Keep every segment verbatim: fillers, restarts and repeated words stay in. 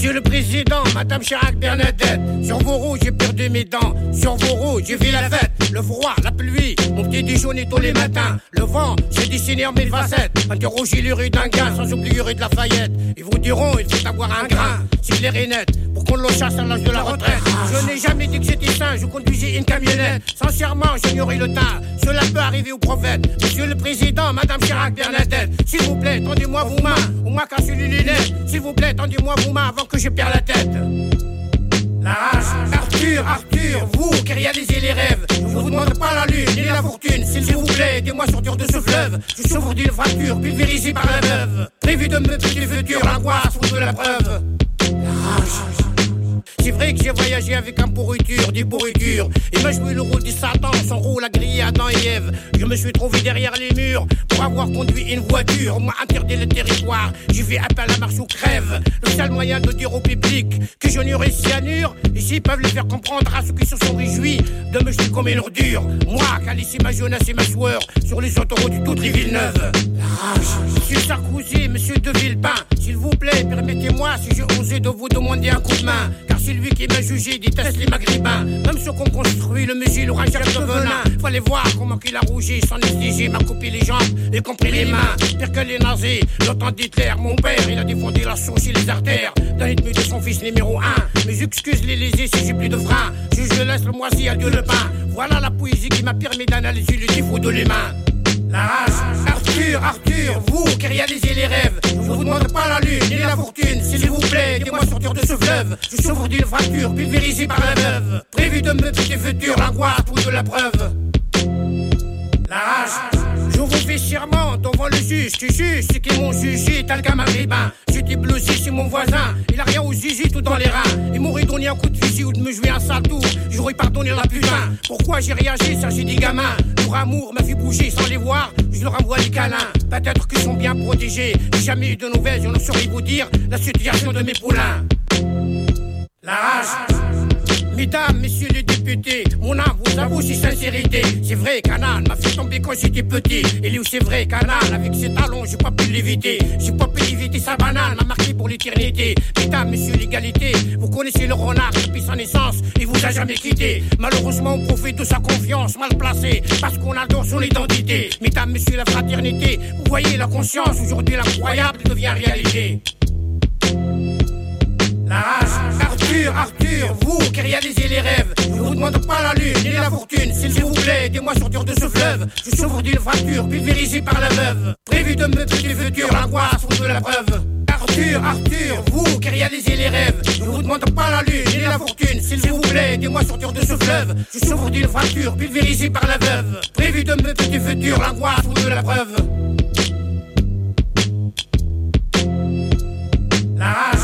Monsieur le Président, Madame Chirac Bernadette, sur vos roues j'ai perdu mes dents, sur vos roues j'ai fait la fête, le froid, la pluie, mon petit déjeuner tous les matins, le vent, j'ai dessiné en mille facettes, interrogez les rues d'un gain, sans oublier rue de Lafayette, ils vous diront il faut avoir un grain, si l'air est net, pour qu'on le chasse à l'âge de la retraite. Je n'ai jamais dit que j'étais sain, je conduisais une camionnette, sincèrement j'ignorais le teint, cela peut arriver aux prophètes. Monsieur le Président, Madame Chirac Bernadette, s'il vous plaît, tendez-moi vos mains, au moins cassez les lunettes, s'il vous plaît, tendez-moi vos mains avant que je perde la tête. La rage, Arthur, Arthur, vous qui réalisez les rêves, je vous demande pas la lune ni la fortune, s'il vous plaît, aidez-moi sortir de ce fleuve, je souffre d'une fracture pulvérisée par la veuve, prévu de me tuer du futur, l'angoisse ou de la preuve. La rage. C'est vrai que j'ai voyagé avec un pourriture, des pourritures. Il m'a joué le rôle du Satan, son rôle a grillé Adam et Ève. Je me suis trouvé derrière les murs pour avoir conduit une voiture. On m'a interdit le territoire, j'ai fait appel à marche ou crève. Le seul moyen de dire au public que je n'aurai cyanure, ici peuvent le faire comprendre à ceux qui se sont réjouis de me jeter comme une ordure. Moi, qui a laissé ma jeunesse et ma sueur sur les autoroutes toutes les Villeneuve. La rage. Monsieur Sarkozy, monsieur de Villepin, s'il vous plaît, permettez-moi si j'ai osé de vous demander un coup de main. Car c'est lui qui m'a jugé, déteste les maghrébins. Même ceux qu'on construit, le musée, l'orangère de venin. Fallait voir comment qu'il a rougi, sans négliger, m'a coupé les jambes, y compris les mains. Pire que les nazis, l'OTAN d'Hitler, mon père, il a défendu la sauce et les artères d'un ennemi de son fils numéro un. Mais j'excuse les lésés si j'ai plus de frein. Je, je laisse le moisi, adieu le pain. Voilà la poésie qui m'a permis d'analyser le défaut de l'humain. La rage, Arthur, Arthur, vous qui réalisez les rêves, je vous demande pas la lune ni la fortune, s'il vous plaît, aidez-moi sortir de ce fleuve, je souffre d'une fracture pulvérisée par la veuve, prévu de me piquer futur, l'angoisse ou de la preuve. La rage, je vous fais serment devant le juge, qui juge ceux qui m'ont jugé, tel qu'un maghrébin. J'étais blousé chez mon voisin, il a rien aux zizi tout dans les reins. Il m'aurait donné un coup de fusil ou de me jouer un sale tour, j'aurais pardonné la putain. Pourquoi j'ai réagi, ça j'ai des gamins. Leur amour m'a fait bouger sans les voir, je leur envoie des câlins. Peut-être qu'ils sont bien protégés, j'ai jamais eu de nouvelles, je ne saurais vous dire la situation de mes poulains. La rage. Mesdames, messieurs les députés, mon âme vous avoue si sincérité. C'est vrai qu'un âne m'a fait tomber quand j'étais petit. Et lui c'est vrai qu'un âne avec ses talons j'ai pas pu l'éviter. J'ai pas pu éviter sa banane, m'a marqué pour l'éternité. Mesdames, messieurs l'égalité, vous connaissez le renard depuis sa naissance, il vous a jamais quitté. Malheureusement on profite de sa confiance mal placée, parce qu'on adore son identité. Mesdames, messieurs la fraternité, vous voyez la conscience, aujourd'hui l'incroyable devient réalité. La rage, Arthur, Arthur, vous qui réalisez les rêves, je vous demande pas la lune ni la fortune, s'il vous plaît, aidez-moi sortir de ce fleuve, je souffre d'une fracture pulvérisée par la veuve, prévu de me tuer du futur, l'angoisse ou de la preuve. Arthur, Arthur, vous qui réalisez les rêves, je vous demande pas la lune ni la fortune, s'il vous plaît, aidez-moi sortir de ce fleuve, je souffre d'une fracture pulvérisée par la veuve, prévu de me tuer du futur, l'angoisse ou de la preuve. La rage.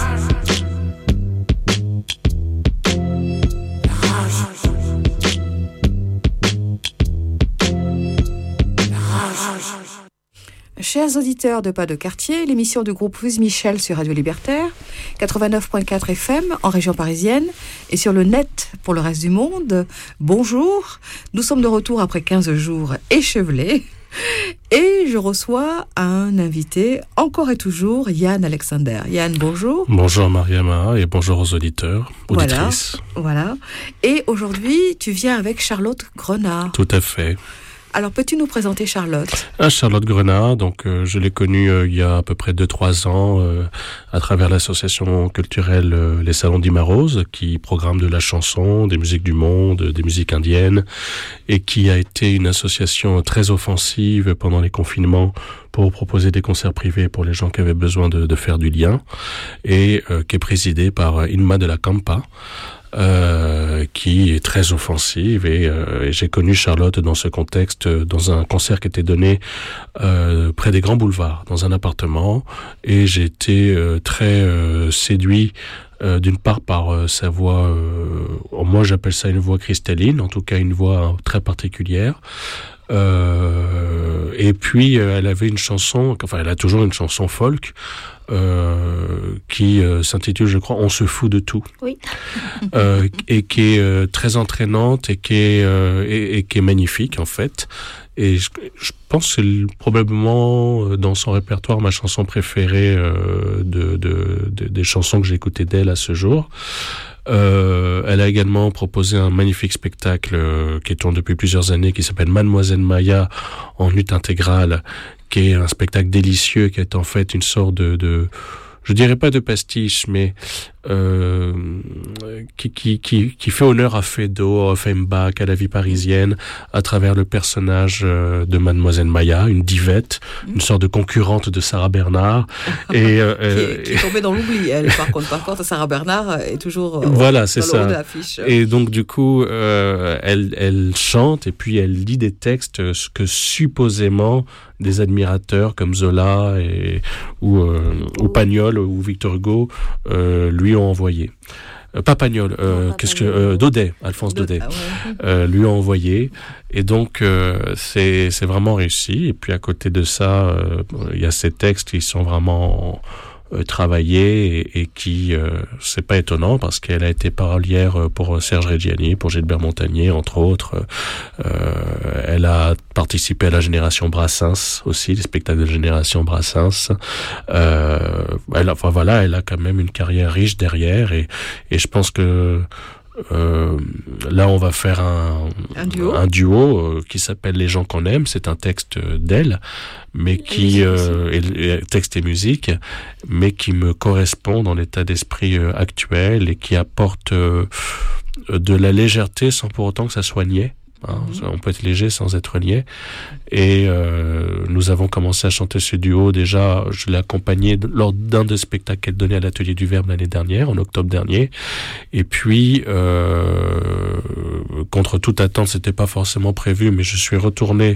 Chers auditeurs de Pas de Quartier, l'émission du groupe Louise Michel sur Radio Libertaire, quatre-vingt-neuf virgule quatre F M en région parisienne et sur le net pour le reste du monde. Bonjour, nous sommes de retour après quinze jours échevelés et je reçois un invité, encore et toujours, Yann Alexander. Yann, bonjour. Bonjour Mariama et bonjour aux auditeurs, auditrices. Voilà, voilà. Et aujourd'hui, tu viens avec Charlotte Grenat. Tout à fait. Alors, peux-tu nous présenter Charlotte ? Ah, Charlotte Grenat, donc euh, je l'ai connue euh, il y a à peu près deux trois ans euh, à travers l'association culturelle euh, Les Salons d'Imarose, qui programme de la chanson, des musiques du monde, des musiques indiennes, et qui a été une association très offensive pendant les confinements pour proposer des concerts privés pour les gens qui avaient besoin de, de faire du lien, et euh, qui est présidée par Inma de la Campa, Euh, qui est très offensive et, euh, et j'ai connu Charlotte dans ce contexte, dans un concert qui était donné euh, près des grands boulevards, dans un appartement, et j'ai été euh, très euh, séduit euh, d'une part par euh, sa voix, euh, moi j'appelle ça une voix cristalline, en tout cas une voix très particulière. Euh, et puis euh, elle avait une chanson, enfin elle a toujours une chanson folk euh, qui euh, s'intitule, je crois, On se fout de tout. Oui. euh, et qui est euh, très entraînante et qui est euh, et, et qui est magnifique en fait. Et je, je pense que c'est probablement dans son répertoire ma chanson préférée euh, de, de, de, des chansons que j'ai écoutées d'elle à ce jour. Euh, elle a également proposé un magnifique spectacle euh, qui tourne depuis plusieurs années, qui s'appelle Mademoiselle Maya en lutte intégrale, qui est un spectacle délicieux, qui est en fait une sorte de, de je dirais pas de pastiche, mais euh, qui, qui, qui, qui fait honneur à Feydeau, à Offenbach, à la vie parisienne, à travers le personnage de Mademoiselle Maya, une divette, mmh. une sorte de concurrente de Sarah Bernard. et, euh, qui, qui est tombée dans l'oubli, elle, par contre. Par contre, Sarah Bernard est toujours euh, voilà, dans c'est le ça. haut de l'affiche. Et donc, du coup, euh, elle, elle chante et puis elle lit des textes que supposément des admirateurs comme Zola et, ou, euh, ou Pagnol ou Victor Hugo euh, lui ont envoyé. Euh, pas Pagnol, euh, non, pas qu'est-ce Pagnol. que euh, Daudet, Alphonse Daudet, ah ouais. euh, lui ont envoyé. Et donc euh, c'est c'est vraiment réussi. Et puis à côté de ça, euh, il y a ces textes qui sont vraiment euh, travaillés et, et qui euh, c'est pas étonnant parce qu'elle a été parolière pour Serge Reggiani, pour Gilbert Montagnier entre autres. Euh, elle a participé à la Génération Brassens aussi, les spectacles de Génération Brassens. Euh, elle, enfin voilà, elle a quand même une carrière riche derrière et et je pense que Euh, là, on va faire un, un duo, un duo euh, qui s'appelle Les gens qu'on aime. C'est un texte d'elle, mais qui euh, est, texte et musique, mais qui me correspond dans l'état d'esprit euh, actuel et qui apporte euh, de la légèreté sans pour autant que ça soit niais. Hein, mmh. On peut être léger sans être niais. Et euh, nous avons commencé à chanter ce duo. Déjà, je l'ai accompagné lors d'un des spectacles qu'elle donnait à l'Atelier du Verbe l'année dernière, en octobre dernier. Et puis, euh, contre toute attente, c'était pas forcément prévu, mais je suis retourné.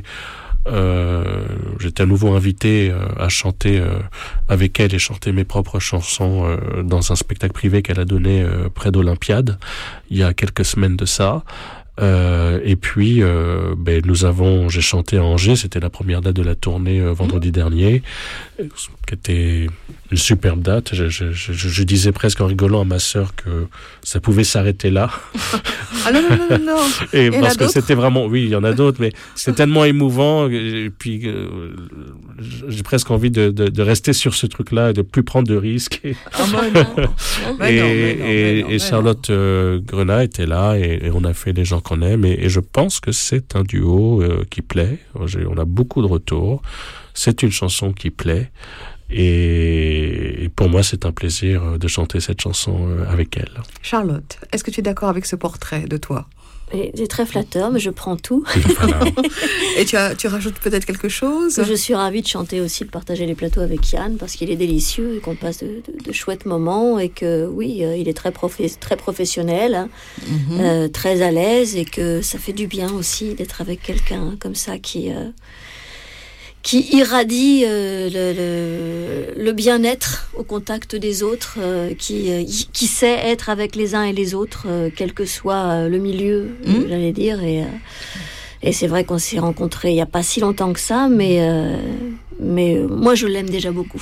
Euh, j'étais à nouveau invité euh, à chanter euh, avec elle et chanter mes propres chansons euh, dans un spectacle privé qu'elle a donné euh, près d'Olympiade il y a quelques semaines de ça. Euh, et puis, euh, ben, nous avons, j'ai chanté à Angers, c'était la première date de la tournée euh, vendredi mmh. dernier, qui était une superbe date. Je, je, je, je disais presque en rigolant à ma sœur que ça pouvait s'arrêter là. Ah non, non, non, non. Et, et parce que c'était vraiment, oui, il y en a d'autres, mais c'était tellement émouvant. Et puis, euh, j'ai presque envie de, de, de rester sur ce truc-là et de plus prendre de risques. Et, oh, non. et, non, et, non, et Charlotte euh, Grenat était là et, et on a fait Les gens qu'on aime. Et, et je pense que c'est un duo euh, qui plaît. J'ai, on a beaucoup de retours. C'est une chanson qui plaît. Et pour moi, c'est un plaisir de chanter cette chanson avec elle. Charlotte, est-ce que tu es d'accord avec ce portrait de toi ? C'est très flatteur, mais je prends tout. Voilà. Et tu, as, tu rajoutes peut-être quelque chose ? Je suis ravie de chanter aussi, de partager les plateaux avec Yann, parce qu'il est délicieux et qu'on passe de, de, de chouettes moments. Et que oui, euh, il est très, prof- très professionnel, hein, mm-hmm. euh, très à l'aise, et que ça fait du bien aussi d'être avec quelqu'un comme ça qui... Euh, qui irradie euh, le, le, le bien-être au contact des autres, euh, qui, euh, qui sait être avec les uns et les autres, euh, quel que soit euh, le milieu, mmh. euh, j'allais dire. Et, euh, et c'est vrai qu'on s'est rencontrés il n'y a pas si longtemps que ça, mais, euh, mais euh, moi, je l'aime déjà beaucoup.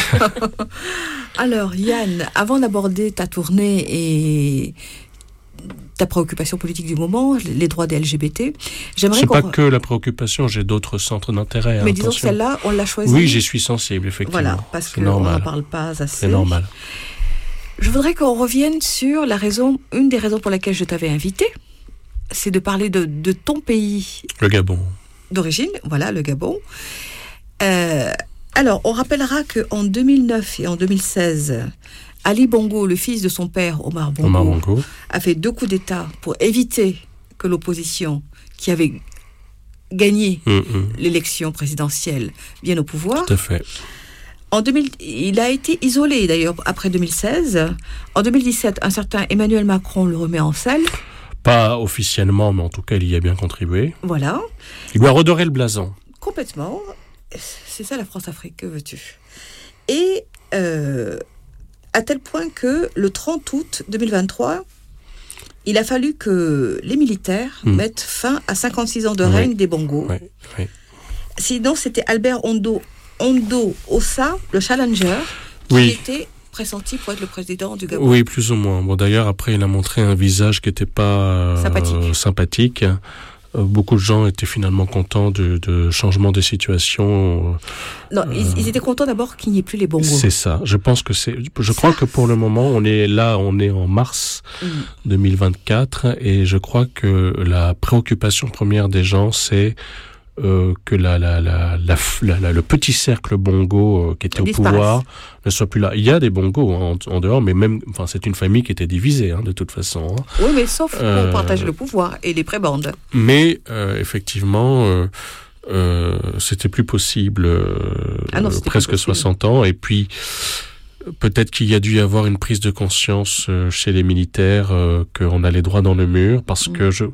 Alors, Yann, avant d'aborder ta tournée et... ta préoccupation politique du moment, les droits des L G B T. J'aimerais c'est qu'on... pas que la préoccupation, j'ai d'autres centres d'intérêt. Mais hein, disons attention. que celle-là, on l'a choisie. Oui, j'y suis sensible, effectivement. Voilà, parce c'est qu'on normal. n'en parle pas assez. C'est normal. Je voudrais qu'on revienne sur la raison, une des raisons pour lesquelles je t'avais invité, c'est de parler de, de ton pays. Le Gabon. D'origine, voilà, le Gabon. Euh, alors, on rappellera qu'en deux mille neuf et en deux mille seize... Ali Bongo, le fils de son père, Omar Bongo, Omar Bongo, a fait deux coups d'État pour éviter que l'opposition, qui avait gagné mmh, mmh. l'élection présidentielle, vienne au pouvoir. Tout à fait. En deux mille, il a été isolé, d'ailleurs, après deux mille seize. En deux mille dix-sept, un certain Emmanuel Macron le remet en selle. Pas officiellement, mais en tout cas, il y a bien contribué. Voilà. Il lui a redoré le blason. Complètement. C'est ça la France-Afrique, que veux-tu ? Et... Euh, à tel point que le trente août deux mille vingt-trois, il a fallu que les militaires mmh. mettent fin à cinquante-six ans de règne oui. des Bongo. Oui. Oui. Sinon, c'était Albert Ondo, Ondo Ossa, le challenger, qui oui. était pressenti pour être le président du Gabon. Oui, plus ou moins. Bon, d'ailleurs, après, il a montré un visage qui n'était pas euh, sympathique. sympathique. euh, beaucoup de gens étaient finalement contents de, de changement des situations. Non, euh, ils, ils étaient contents d'abord qu'il n'y ait plus les bongos. C'est ça. Je pense que c'est. Je crois ça. que pour le moment, on est là, on est en mars mmh. deux mille vingt-quatre, et je crois que la préoccupation première des gens, c'est Euh, que la, la, la, la, la, la, le petit cercle bongo euh, qui était au pouvoir ne soit plus là. Il y a des bongos hein, en, en dehors, mais même, enfin, c'est une famille qui était divisée hein, de toute façon. Hein. Oui, mais sauf euh, pour partager le pouvoir et les prébandes. Mais euh, effectivement, euh, euh, c'était plus possible. Euh, ah non, c'était presque possible. soixante ans, et puis peut-être qu'il y a dû y avoir une prise de conscience euh, chez les militaires euh, qu'on allait droit dans le mur, parce mmh. que je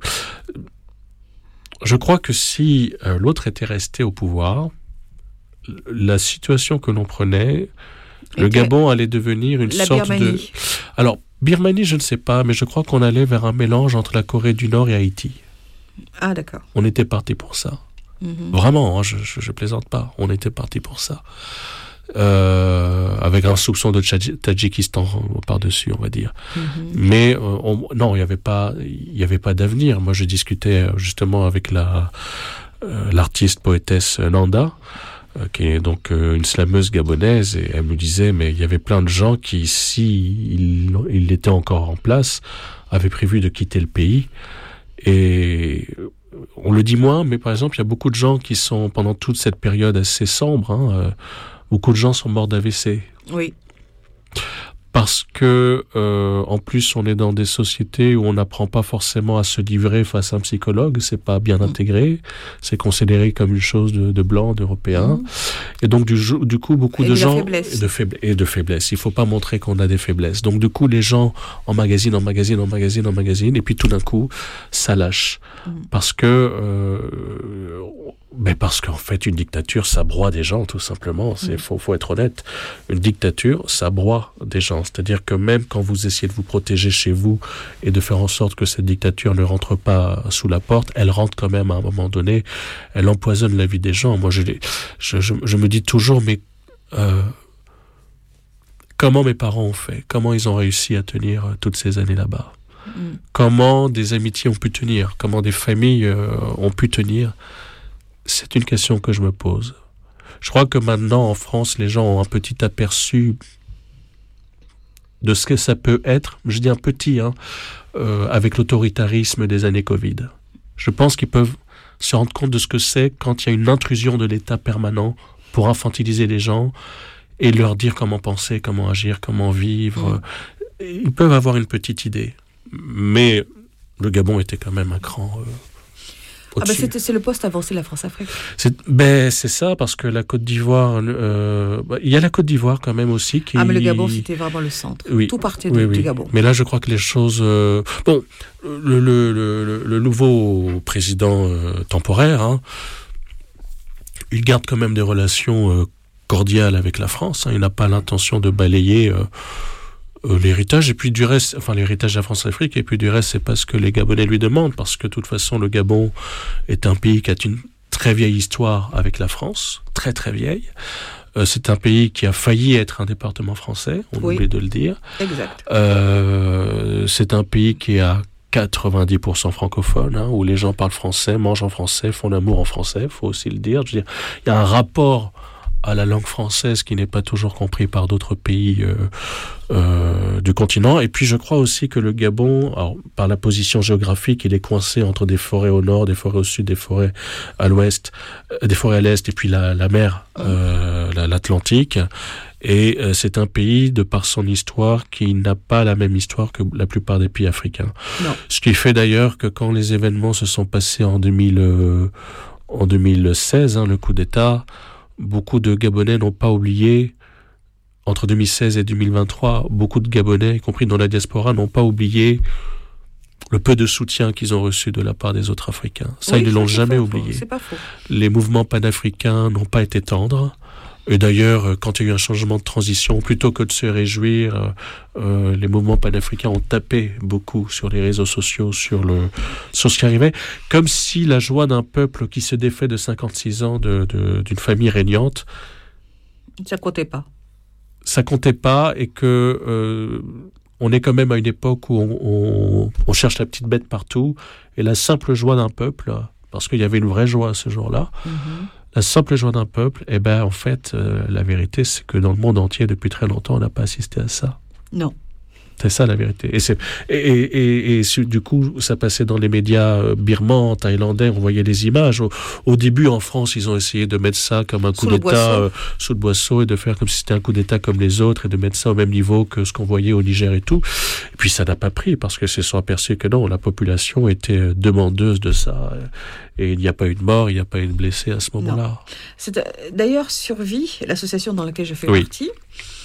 Je crois que si euh, l'autre était resté au pouvoir, la situation que l'on prenait, et le Gabon allait devenir une la sorte Birmanie. de... Alors, Birmanie, je ne sais pas, mais je crois qu'on allait vers un mélange entre la Corée du Nord et Haïti. Ah, d'accord. On était parti pour ça. Mm-hmm. Vraiment, hein, je, je, je plaisante pas. On était parti pour ça. Euh, avec un soupçon de Tchadj- Tadjikistan par-dessus, on va dire. Mm-hmm. Mais euh, on, non, il n'y avait pas, il y avait pas d'avenir. Moi, je discutais justement avec la euh, l'artiste poétesse Nanda, euh, qui est donc euh, une slameuse gabonaise, et elle me disait, mais il y avait plein de gens qui, si il, il était encore en place, avaient prévu de quitter le pays. Et on le dit moins, mais par exemple, il y a beaucoup de gens qui sont pendant toute cette période assez sombre. Hein, euh, Beaucoup de gens sont morts d'A V C. Oui. Parce que, euh, en plus, on est dans des sociétés où on n'apprend pas forcément à se livrer face à un psychologue. C'est pas bien mmh. intégré. C'est considéré comme une chose de, de blanc, d'européen. Mmh. Et donc, du, du coup, beaucoup et de, de gens... Et de, faibla- et de faiblesse. Il faut pas montrer qu'on a des faiblesses. Donc, du coup, les gens emmagasinent, emmagasinent, emmagasinent, emmagasinent. Et puis, tout d'un coup, ça lâche. Mmh. Parce que... Euh, Mais parce qu'en fait, une dictature, ça broie des gens, tout simplement. Il faut, faut être honnête. Une dictature, ça broie des gens. C'est-à-dire que même quand vous essayez de vous protéger chez vous et de faire en sorte que cette dictature ne rentre pas sous la porte, elle rentre quand même à un moment donné. Elle empoisonne la vie des gens. Moi, je, je, je, je me dis toujours, mais euh, comment mes parents ont fait? Comment ils ont réussi à tenir toutes ces années là-bas? Mm. Comment des amitiés ont pu tenir? Comment des familles euh, ont pu tenir? C'est une question que je me pose. Je crois que maintenant, en France, les gens ont un petit aperçu de ce que ça peut être. Je dis un petit, hein, euh, avec l'autoritarisme des années Covid. Je pense qu'ils peuvent se rendre compte de ce que c'est quand il y a une intrusion de l'État permanent pour infantiliser les gens et leur dire comment penser, comment agir, comment vivre. Mmh. Ils peuvent avoir une petite idée. Mais le Gabon était quand même un cran... Euh, Ah ben c'est, c'est le poste avancé de la France-Afrique. C'est, ben c'est ça, parce que la Côte d'Ivoire, euh, bah, il y a la Côte d'Ivoire quand même aussi qui. Ah mais le Gabon c'était vraiment le centre. Oui. Tout partait oui, du, oui. du Gabon. Mais là je crois que les choses. Euh... Bon, le, le, le, le nouveau président euh, temporaire, hein, il garde quand même des relations euh, cordiales avec la France. Hein, il n'a pas l'intention de balayer. Euh, Euh, l'héritage, et puis du reste, enfin l'héritage de la France-Afrique, et puis du reste, c'est pas ce que les Gabonais lui demandent, parce que de toute façon, le Gabon est un pays qui a une très vieille histoire avec la France, très très vieille. Euh, c'est un pays qui a failli être un département français, on oui. oublie de le dire. Exact. Euh, c'est un pays qui est à quatre-vingt-dix pour cent francophone, hein, où les gens parlent français, mangent en français, font l'amour en français, faut aussi le dire. Je veux dire, il y a un rapport à la langue française qui n'est pas toujours compris par d'autres pays euh, euh, du continent. Et puis je crois aussi que le Gabon, alors, par la position géographique, il est coincé entre des forêts au nord, des forêts au sud, des forêts à l'ouest, euh, des forêts à l'est, et puis la, la mer, euh, la, l'Atlantique. Et euh, c'est un pays, de par son histoire, qui n'a pas la même histoire que la plupart des pays africains. Non. Ce qui fait d'ailleurs que quand les événements se sont passés en, deux mille, euh, en deux mille seize, hein, le coup d'État, beaucoup de Gabonais n'ont pas oublié, entre deux mille seize et deux mille vingt-trois, beaucoup de Gabonais, y compris dans la diaspora, n'ont pas oublié le peu de soutien qu'ils ont reçu de la part des autres Africains. Ça, oui, ils ne l'ont jamais faux, oublié. C'est pas faux. Les mouvements panafricains n'ont pas été tendres. Et d'ailleurs, quand il y a eu un changement de transition, plutôt que de se réjouir, euh, les mouvements panafricains ont tapé beaucoup sur les réseaux sociaux, sur, le, sur ce qui arrivait, comme si la joie d'un peuple qui se défait de cinquante-six ans de, de, d'une famille régnante... Ça comptait pas. Ça comptait pas, et que... Euh, on est quand même à une époque où on, on, on cherche la petite bête partout, et la simple joie d'un peuple, parce qu'il y avait une vraie joie ce jour-là, mm-hmm. la simple joie d'un peuple, eh ben, en fait, euh, la vérité, c'est que dans le monde entier, depuis très longtemps, on n'a pas assisté à ça. Non. C'est ça la vérité. Et, c'est, et, et, et, et du coup, ça passait dans les médias birmans, thaïlandais, on voyait les images. Au, au début, en France, ils ont essayé de mettre ça comme un coup sous d'État euh, sous le boisseau, et de faire comme si c'était un coup d'État comme les autres, et de mettre ça au même niveau que ce qu'on voyait au Niger et tout. Et puis ça n'a pas pris, parce qu'ils se sont aperçus que non, la population était demandeuse de ça. Et il n'y a pas eu de mort, il n'y a pas eu de blessé à ce moment-là. Non. C'est, d'ailleurs, Survie, l'association dans laquelle je fais oui. partie,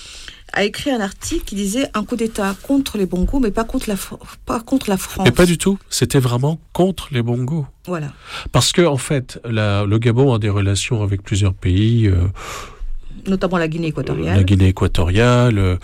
a écrit un article qui disait un coup d'État contre les Bongos, mais pas contre la, pas contre la France. Mais pas du tout. C'était vraiment contre les Bongos. Voilà. Parce que, en fait, la, le Gabon a des relations avec plusieurs pays. Euh, notamment la Guinée équatoriale. La Guinée équatoriale,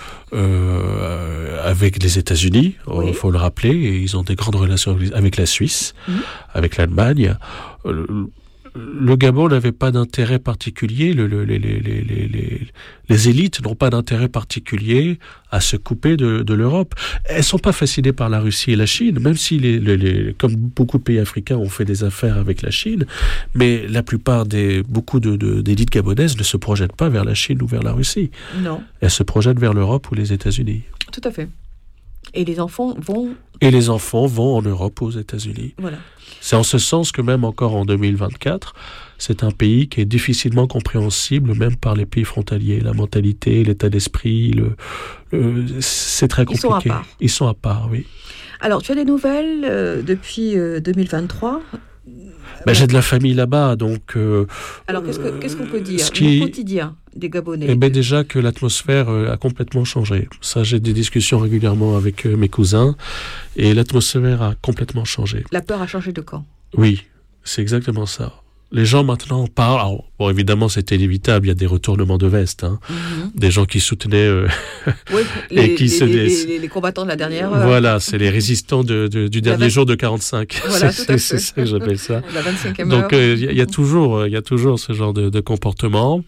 euh, avec les États-Unis, il oui. faut le rappeler. Et ils ont des grandes relations avec la Suisse, mmh. avec l'Allemagne. Euh, Le Gabon n'avait pas d'intérêt particulier, le, le, les, les, les, les, les élites n'ont pas d'intérêt particulier à se couper de, de l'Europe. Elles sont pas fascinées par la Russie et la Chine, même si, les, les, les, comme beaucoup de pays africains ont fait des affaires avec la Chine, mais la plupart des, beaucoup de, de, d'élites gabonaises ne se projettent pas vers la Chine ou vers la Russie. Non. Elles se projettent vers l'Europe ou les États-Unis. Tout à fait. Et les enfants vont... Et les enfants vont en Europe ou aux États-Unis. Voilà. C'est en ce sens que même encore en deux mille vingt-quatre, c'est un pays qui est difficilement compréhensible, même par les pays frontaliers. La mentalité, l'état d'esprit, le, le, c'est très compliqué. Ils sont à part. Ils sont à part, oui. Alors, tu as des nouvelles euh, depuis euh, deux mille vingt-trois ? Ben, ouais. J'ai de la famille là-bas, donc... Euh, Alors, qu'est-ce, que, qu'est-ce qu'on peut dire ? Qui... Le quotidien des Gabonais. Eh ben, déjà que l'atmosphère euh, a complètement changé. Ça, j'ai des discussions régulièrement avec euh, mes cousins, et l'atmosphère a complètement changé. La peur a changé de camp. Oui, c'est exactement ça. Les gens maintenant parlent... Alors, bon, évidemment, c'était inévitable, il y a des retournements de veste, hein. Mm-hmm. Des gens qui soutenaient... Euh, oui, les, et qui les, se les, les, les, les combattants de la dernière heure. Voilà, c'est les résistants de, de, du dernier vingt... jour de quarante-cinq. Voilà, c'est, tout à fait. c'est ça que j'appelle ça. La vingt-cinquième Donc, heure. il euh, y, y a toujours, il y a toujours ce genre de, de comportement.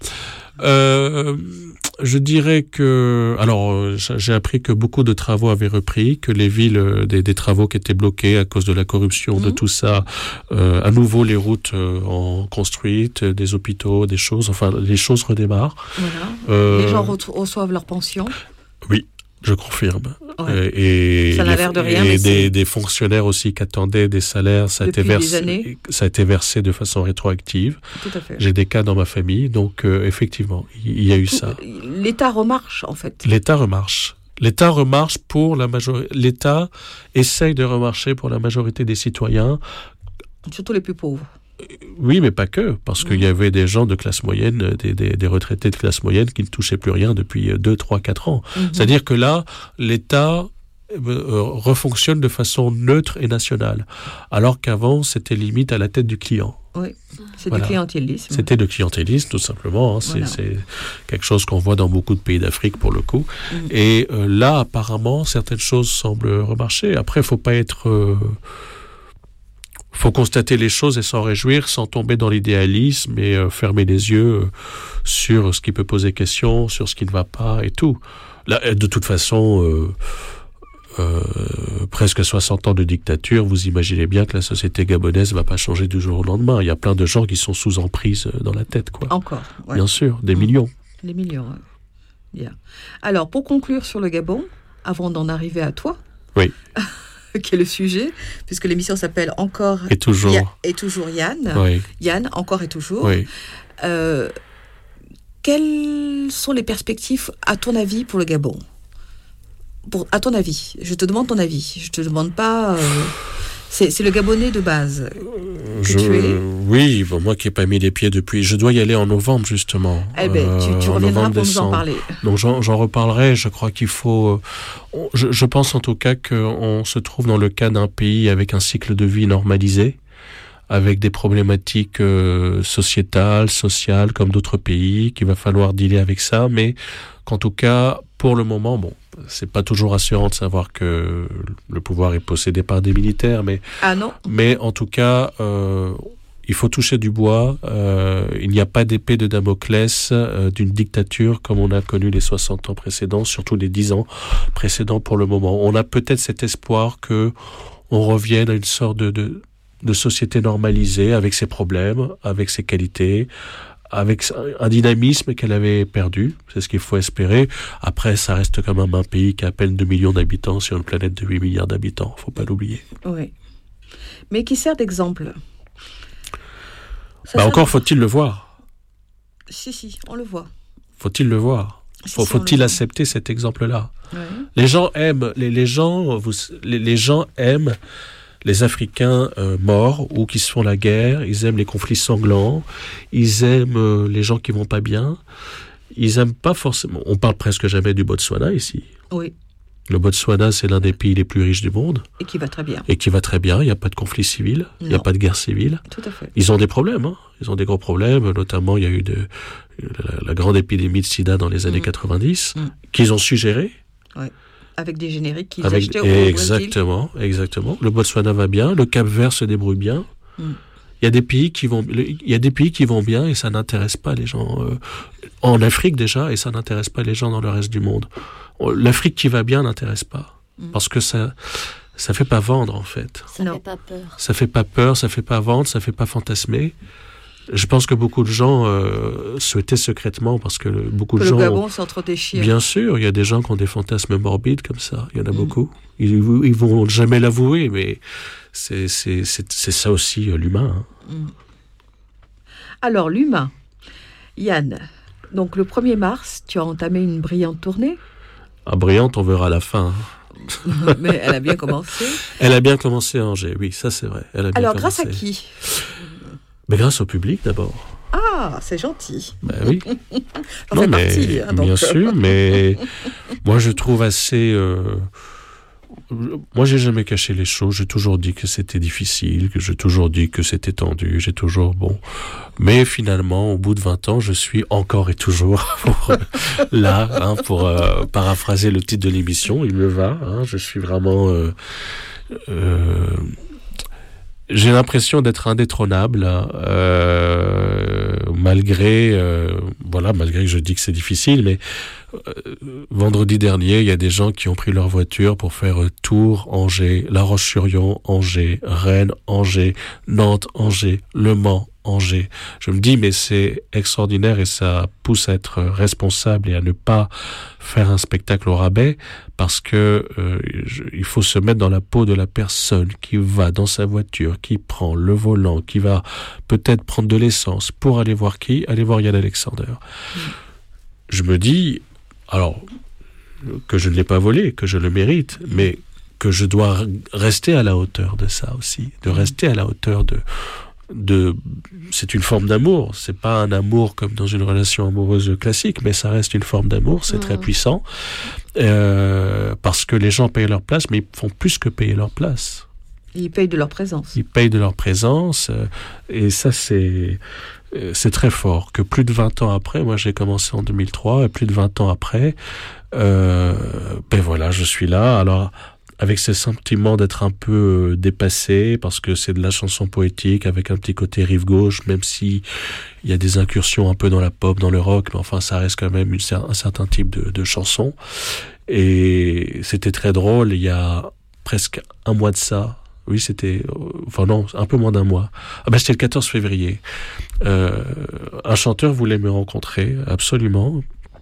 Euh, je dirais que, alors, j'ai appris que beaucoup de travaux avaient repris, que les villes, des, des travaux qui étaient bloqués à cause de la corruption, mmh. de tout ça, euh, à nouveau les routes euh, en construites, des hôpitaux, des choses, enfin, les choses redémarrent. Voilà. Euh, les gens reçoivent leur pension. Oui. Je confirme. Ouais. Et, ça n'a l'air de rien. Et mais des, des fonctionnaires aussi qui attendaient des salaires, ça a, été versé, ça a été versé de façon rétroactive. Tout à fait. J'ai des cas dans ma famille, donc euh, effectivement, il y a eu Tout, ça. L'État remarche, en fait. L'État remarche. L'État remarche pour la majorité. L'État essaye de remarcher pour la majorité des citoyens. Surtout les plus pauvres. Oui, mais pas que, parce mmh. qu'il y avait des gens de classe moyenne, des, des, des retraités de classe moyenne qui ne touchaient plus rien depuis deux, trois, quatre ans. Mmh. C'est-à-dire que là, l'État euh, refonctionne de façon neutre et nationale, alors qu'avant, c'était limite à la tête du client. Oui, c'est voilà. du clientélisme. C'était du clientélisme, tout simplement. Hein. Voilà. C'est, c'est quelque chose qu'on voit dans beaucoup de pays d'Afrique, pour le coup. Mmh. Et euh, là, apparemment, certaines choses semblent remarcher. Après, il ne faut pas être... Euh, faut constater les choses et s'en réjouir sans tomber dans l'idéalisme et euh, fermer les yeux euh, sur ce qui peut poser question, sur ce qui ne va pas et tout. Là, de toute façon, euh, euh, presque soixante ans de dictature, vous imaginez bien que la société gabonaise ne va pas changer du jour au lendemain. Il y a plein de gens qui sont sous emprise dans la tête, quoi. Encore, ouais. Bien sûr, des mmh. millions. Des millions, ouais. Yeah. Alors, pour conclure sur le Gabon, avant d'en arriver à toi... Oui. qui est le sujet, puisque l'émission s'appelle Encore et toujours, Ya- et toujours Yann. Oui. Yann, encore et toujours. Oui. Euh, quelles sont les perspectives, à ton avis, pour le Gabon ? Pour, à ton avis, je te demande ton avis. Je te demande pas. Euh, c'est, c'est le Gabonais de base que je, tu es. Oui, bon, moi qui n'ai pas mis les pieds depuis. Je dois y aller en novembre, justement. Eh ben, euh, tu, tu reviendras novembre, pour décembre. Nous en parler. Donc j'en, j'en reparlerai. Je crois qu'il faut. Euh, je, je pense en tout cas qu'on se trouve dans le cas d'un pays avec un cycle de vie normalisé, avec des problématiques euh, sociétales, sociales, comme d'autres pays, qu'il va falloir dealer avec ça, mais qu'en tout cas, pour le moment, bon, c'est pas toujours rassurant de savoir que le pouvoir est possédé par des militaires, mais, ah non. mais en tout cas, euh, il faut toucher du bois. Euh, il n'y a pas d'épée de Damoclès euh, d'une dictature comme on a connu les soixante ans précédents, surtout les dix ans précédents pour le moment. On a peut-être cet espoir que on revienne à une sorte de, de, de société normalisée avec ses problèmes, avec ses qualités, avec un dynamisme qu'elle avait perdu. C'est ce qu'il faut espérer. Après, ça reste quand même un pays qui a à peine deux millions d'habitants sur une planète de huit milliards d'habitants. Il ne faut pas l'oublier. Oui. Mais qui sert d'exemple. Bah encore faut-il le voir. Si, si, on le voit. Faut-il le voir. Si, Faut, si, faut-il le accepter voit. Cet exemple-là. Oui. Les gens aiment, les, les gens, vous, les, les gens aiment les Africains euh, morts ou qui se font la guerre. Ils aiment les conflits sanglants. Ils aiment euh, les gens qui vont pas bien. Ils aiment pas forcément. On parle presque jamais du Botswana ici. Oui. Le Botswana, c'est l'un des pays les plus riches du monde. Et qui va très bien. Et qui va très bien. Il n'y a pas de conflit civil. Il n'y a pas de guerre civile. Tout à fait. Ils ont des problèmes. Hein. Ils ont des gros problèmes. Notamment, il y a eu de, la, la grande épidémie de sida dans les années mmh. quatre-vingt-dix, mmh. qu'ils ont su gérer. Oui. Avec des génériques qu'ils Avec, achetaient au Exactement, Brésil. Exactement. Le Botswana va bien. Le Cap-Vert se débrouille bien. Mmh. Il y a des pays qui vont, il y a des pays qui vont bien et ça n'intéresse pas les gens. Euh, en Afrique déjà, et ça n'intéresse pas les gens dans le reste du monde. L'Afrique qui va bien n'intéresse pas. Mmh. Parce que ça, ça fait pas vendre, en fait. Ça non. fait pas peur. Ça fait pas peur, ça fait pas vendre, ça fait pas fantasmer. Je pense que beaucoup de gens euh, souhaitaient secrètement, parce que beaucoup que de le gens... Le Gabon s'entre-déchire. Bien sûr, il y a des gens qui ont des fantasmes morbides comme ça. Il y en a mmh. beaucoup. Ils, ils vont jamais l'avouer, mais c'est, c'est, c'est, c'est ça aussi, euh, l'humain. Hein. Mmh. Alors, l'humain. Yann, donc le premier mars, tu as entamé une brillante tournée. Ah, brillante, on verra à la fin. Mais elle a bien commencé. Elle a bien commencé à Angers, oui, ça c'est vrai. Elle a bien Alors, commencé. grâce à qui? Mais grâce au public d'abord. Ah, c'est gentil. Ben oui. J'en fais partie. Hein, bien donc. sûr, mais moi je trouve assez... Euh... Moi, j'ai jamais caché les choses. J'ai toujours dit que c'était difficile, que j'ai toujours dit que c'était tendu. J'ai toujours bon. Mais finalement, au bout de vingt ans, je suis encore et toujours pour, euh, là, hein, pour euh, paraphraser le titre de l'émission. Il me va. Hein, je suis vraiment. Euh, euh, j'ai l'impression d'être indétrônable, euh, malgré, euh, voilà, malgré que je dis que c'est difficile, mais euh, vendredi dernier, il y a des gens qui ont pris leur voiture pour faire Tours, Angers, La Roche-sur-Yon, Angers, Rennes, Angers, Nantes, Angers, Le Mans, Angers. Je me dis, mais c'est extraordinaire et ça pousse à être responsable et à ne pas faire un spectacle au rabais, parce que euh, je, il faut se mettre dans la peau de la personne qui va dans sa voiture, qui prend le volant, qui va peut-être prendre de l'essence pour aller voir qui? Aller voir Yann Alexander. Mmh. Je me dis, alors, que je ne l'ai pas volé, que je le mérite, mais que je dois rester à la hauteur de ça aussi, de rester à la hauteur de... de c'est une forme d'amour, c'est pas un amour comme dans une relation amoureuse classique, mais ça reste une forme d'amour, c'est mmh. très puissant, euh, parce que les gens payent leur place, mais ils font plus que payer leur place. Ils payent de leur présence. Ils payent de leur présence, euh, et ça c'est euh, c'est très fort, que plus de vingt ans après, moi j'ai commencé en deux mille trois, et plus de vingt ans après, euh, ben voilà, je suis là, alors... avec ce sentiment d'être un peu euh, dépassé, parce que c'est de la chanson poétique avec un petit côté rive gauche, même si il y a des incursions un peu dans la pop, dans le rock, mais enfin ça reste quand même une, un certain type de, de chanson. Et c'était très drôle, il y a presque un mois de ça, oui c'était, enfin non, un peu moins d'un mois, ah ben c'était le quatorze février, euh, un chanteur voulait me rencontrer, absolument,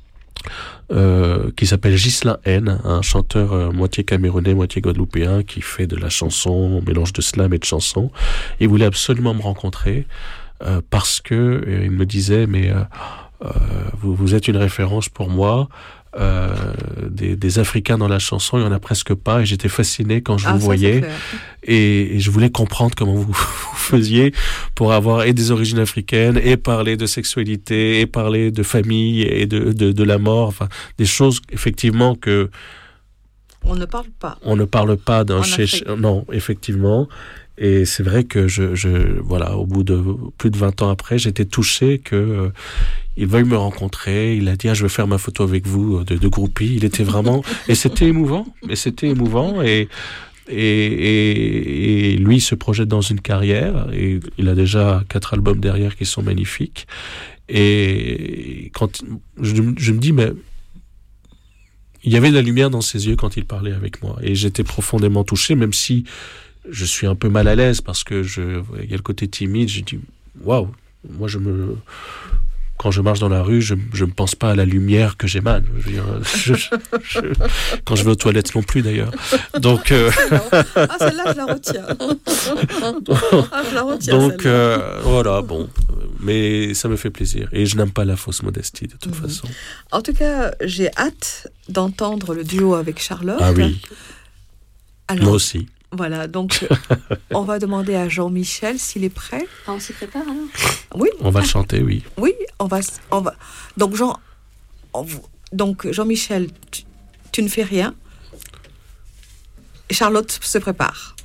Euh, qui s'appelle Ghislain N, un chanteur euh, moitié camerounais, moitié guadeloupéen, qui fait de la chanson, un mélange de slam et de chanson. Il voulait absolument me rencontrer euh, parce que euh, il me disait, mais euh, euh, vous, vous êtes une référence pour moi. Euh, des, des Africains dans la chanson, il y en a presque pas, et j'étais fasciné quand je ah, vous ça, voyais, et, et je voulais comprendre comment vous, vous faisiez pour avoir et des origines africaines, et parler de sexualité, et parler de famille, et de, de, de la mort, enfin, des choses, effectivement, que... On ne parle pas. On ne parle pas d'un... Chez, non, effectivement. Et c'est vrai que je, je, voilà, au bout de plus de vingt ans après, j'étais touché que euh, il veuille me rencontrer. Il a dit, ah, je veux faire ma photo avec vous de, de groupie. Il était vraiment, et c'était émouvant, et c'était émouvant. Et Et, et, et lui se projette dans une carrière, et il a déjà quatre albums derrière qui sont magnifiques. Et quand je, je me dis, mais il y avait de la lumière dans ses yeux quand il parlait avec moi, et j'étais profondément touché, même si je suis un peu mal à l'aise parce que je, il y a le côté timide. J'ai dit, waouh, moi je me, quand je marche dans la rue, je je ne pense pas à la lumière que j'émane. Je veux dire, je, je, je, quand je vais aux toilettes non plus d'ailleurs. Donc euh... ah celle-là je la retiens. ah, je la retiens. Donc euh, voilà, bon, mais ça me fait plaisir et je n'aime pas la fausse modestie de toute mmh. façon. En tout cas, j'ai hâte d'entendre le duo avec Charlotte. Ah oui. Alors, moi aussi. Voilà, donc on va demander à Jean-Michel s'il est prêt. Ah, on s'y prépare alors ? Oui. On va le chanter, oui. Oui, on va, on va. Donc Jean, on, donc Jean-Michel, tu, tu ne fais rien. Charlotte se prépare.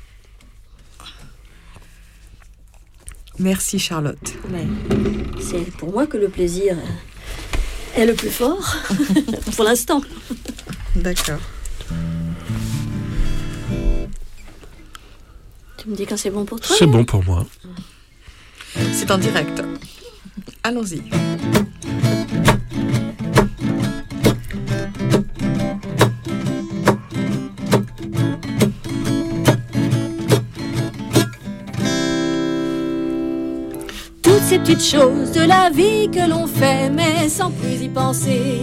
Merci Charlotte. Mais c'est pour moi que le plaisir est le plus fort pour l'instant. D'accord. Tu me dis quand c'est bon pour toi ? C'est bon pour moi. C'est en direct. Allons-y. Toutes ces petites choses de la vie que l'on fait, mais sans plus y penser.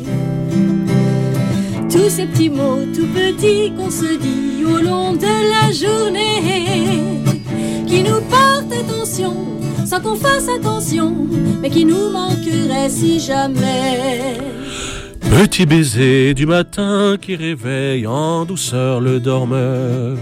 Tous ces petits mots tout petits qu'on se dit au long de la journée, qui nous portent attention sans qu'on fasse attention, mais qui nous manqueraient si jamais. Petit baiser du matin qui réveille en douceur le dormeur.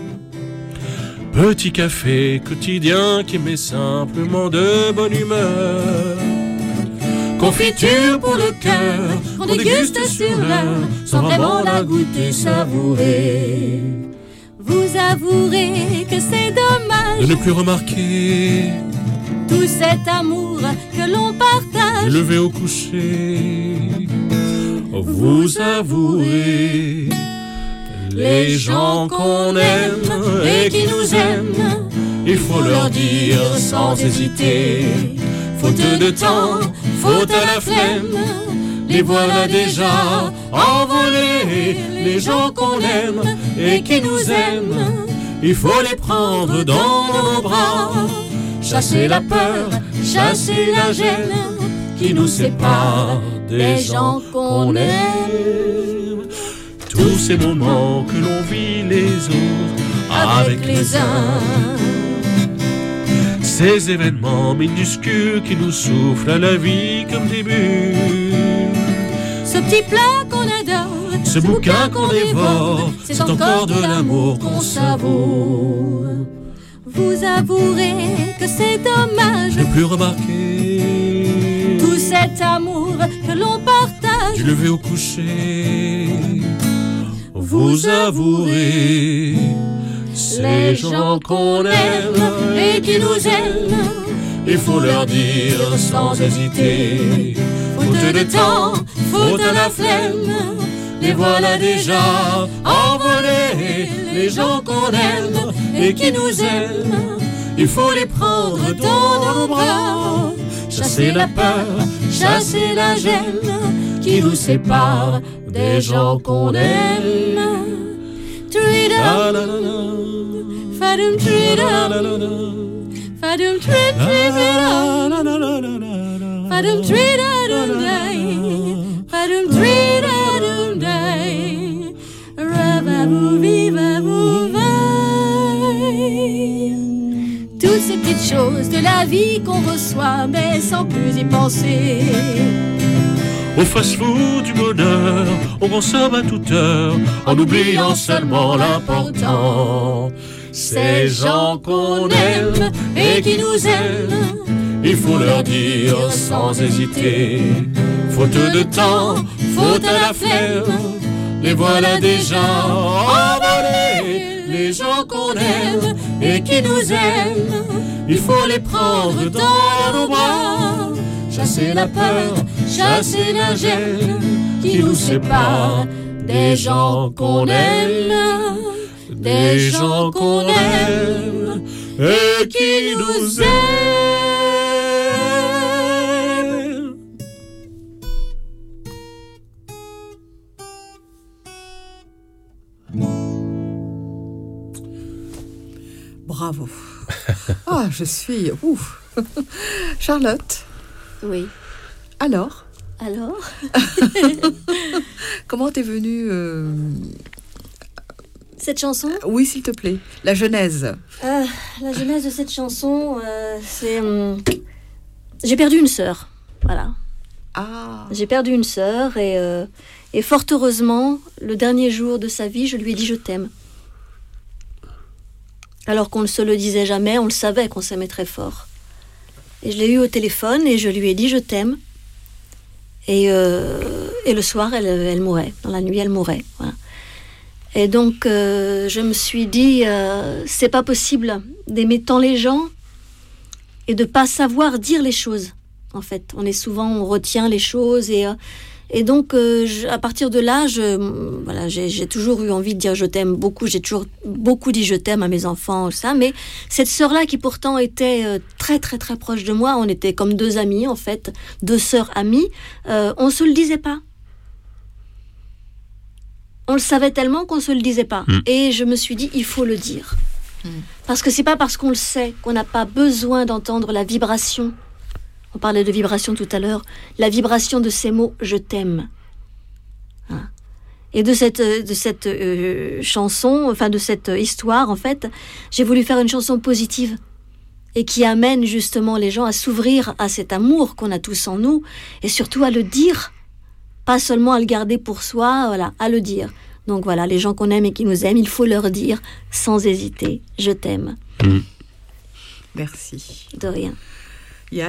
Petit café quotidien qui met simplement de bonne humeur. Confiture pour le cœur, qu'on déguste sur l'heure, sans vraiment la goûter, savourer. Vous avouerez que c'est dommage de ne plus remarquer tout cet amour que l'on partage, du lever au coucher. Vous avouerez les gens qu'on aime et qui nous aiment, il faut leur dire sans hésiter. Faute de temps, faute à la flemme, les voilà déjà envolés. Les gens qu'on aime et qui nous aiment, il faut les prendre dans nos bras. Chasser la peur, chasser la gêne qui nous sépare des gens qu'on aime. Tous ces moments que l'on vit les autres avec les uns, ces événements minuscules qui nous soufflent à la vie comme début. Ce petit plat qu'on adore, ce, ce bouquin qu'on dévore, c'est, c'est encore de l'amour qu'on savoure. Vous avouerez que c'est dommage de ne plus remarquer tout cet amour que l'on partage, du lever au coucher. Vous avouerez ces gens qu'on aime et qui nous aiment, il faut leur dire sans hésiter. Faute de temps, faute à la flemme, les voilà déjà envolés. Les gens qu'on aime et qui nous aiment, il faut les prendre dans nos bras. Chasser la peur, chasser la gêne qui nous sépare des gens qu'on aime. Tridam, fadum tridam, fadum tridam, fadum tridam day, fadum tridam day, rababou vivabou vai. Toutes ces petites choses de la vie qu'on reçoit, mais sans plus y penser. Au fast-food du bonheur, on consomme à toute heure, en oubliant seulement l'important. Ces gens qu'on aime et qui nous aiment, il faut leur dire sans hésiter. Faute de temps, faute à la flemme, les voilà déjà envolés. Les gens qu'on aime et qui nous aiment, il faut les prendre dans nos bras. Chasser la peur, chasser la gêne qui nous sépare des gens qu'on aime. des gens qu'on aime et qui nous aiment. Bravo. Ah, je suis... Ouf. Charlotte. Oui. Alors Alors Comment t'es venue euh... Cette chanson ? Oui, s'il te plaît. La genèse. Euh, la genèse de cette chanson, euh, c'est... Hum, j'ai perdu une sœur. Voilà. Ah. J'ai perdu une sœur et, euh, et fort heureusement, le dernier jour de sa vie, je lui ai dit « je t'aime ». Alors qu'on ne se le disait jamais, on le savait qu'on s'aimait très fort. Et je l'ai eu au téléphone et je lui ai dit « je t'aime ». Et, euh, et le soir, elle, elle mourait. Dans la nuit, elle mourait. Voilà. Et donc, euh, je me suis dit, euh, c'est pas possible d'aimer tant les gens et de pas savoir dire les choses. En fait, on est souvent, on retient les choses et euh, et donc, euh, je, à partir de là, je, voilà, j'ai, j'ai toujours eu envie de dire je t'aime beaucoup. J'ai toujours beaucoup dit je t'aime à mes enfants, ça. Mais cette sœur-là, qui pourtant était euh, très très très proche de moi, on était comme deux amies en fait, deux sœurs amies. Euh, on se le disait pas. On le savait tellement qu'on se le disait pas. Mmh. Et je me suis dit, il faut le dire. Mmh. Parce que c'est pas parce qu'on le sait qu'on n'a pas besoin d'entendre la vibration. On parlait de vibration tout à l'heure. La vibration de ces mots, je t'aime. Hein. Et de cette, de cette euh, chanson, enfin de cette histoire, en fait, j'ai voulu faire une chanson positive. Et qui amène justement les gens à s'ouvrir à cet amour qu'on a tous en nous. Et surtout à le dire. Pas seulement à le garder pour soi, voilà, à le dire. Donc voilà, les gens qu'on aime et qui nous aiment, il faut leur dire, sans hésiter, je t'aime. Mmh. Merci. De rien. Yann ?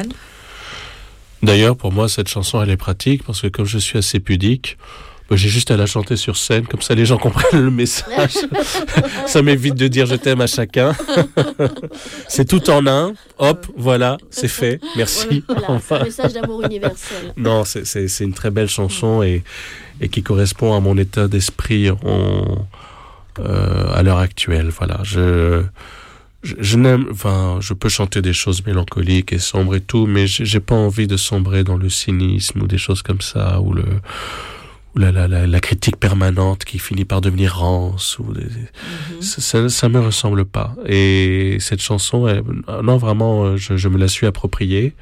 D'ailleurs, pour moi, cette chanson, elle est pratique, parce que comme je suis assez pudique, bah, j'ai juste à la chanter sur scène, comme ça les gens comprennent le message. Ça m'évite de dire je t'aime à chacun. C'est tout en un. Hop, voilà, c'est fait. Merci. Voilà, c'est un message d'amour universel. Non, c'est, c'est, c'est une très belle chanson et, et qui correspond à mon état d'esprit en, euh, à l'heure actuelle. Voilà, je, je, je n'aime, enfin, je peux chanter des choses mélancoliques et sombres et tout, mais j'ai, j'ai pas envie de sombrer dans le cynisme ou des choses comme ça, ou le La, la, la, la critique permanente qui finit par devenir rance. Ou des, mm-hmm. ça, ça me ressemble pas. Et cette chanson, elle, non, vraiment, je, je me la suis appropriée.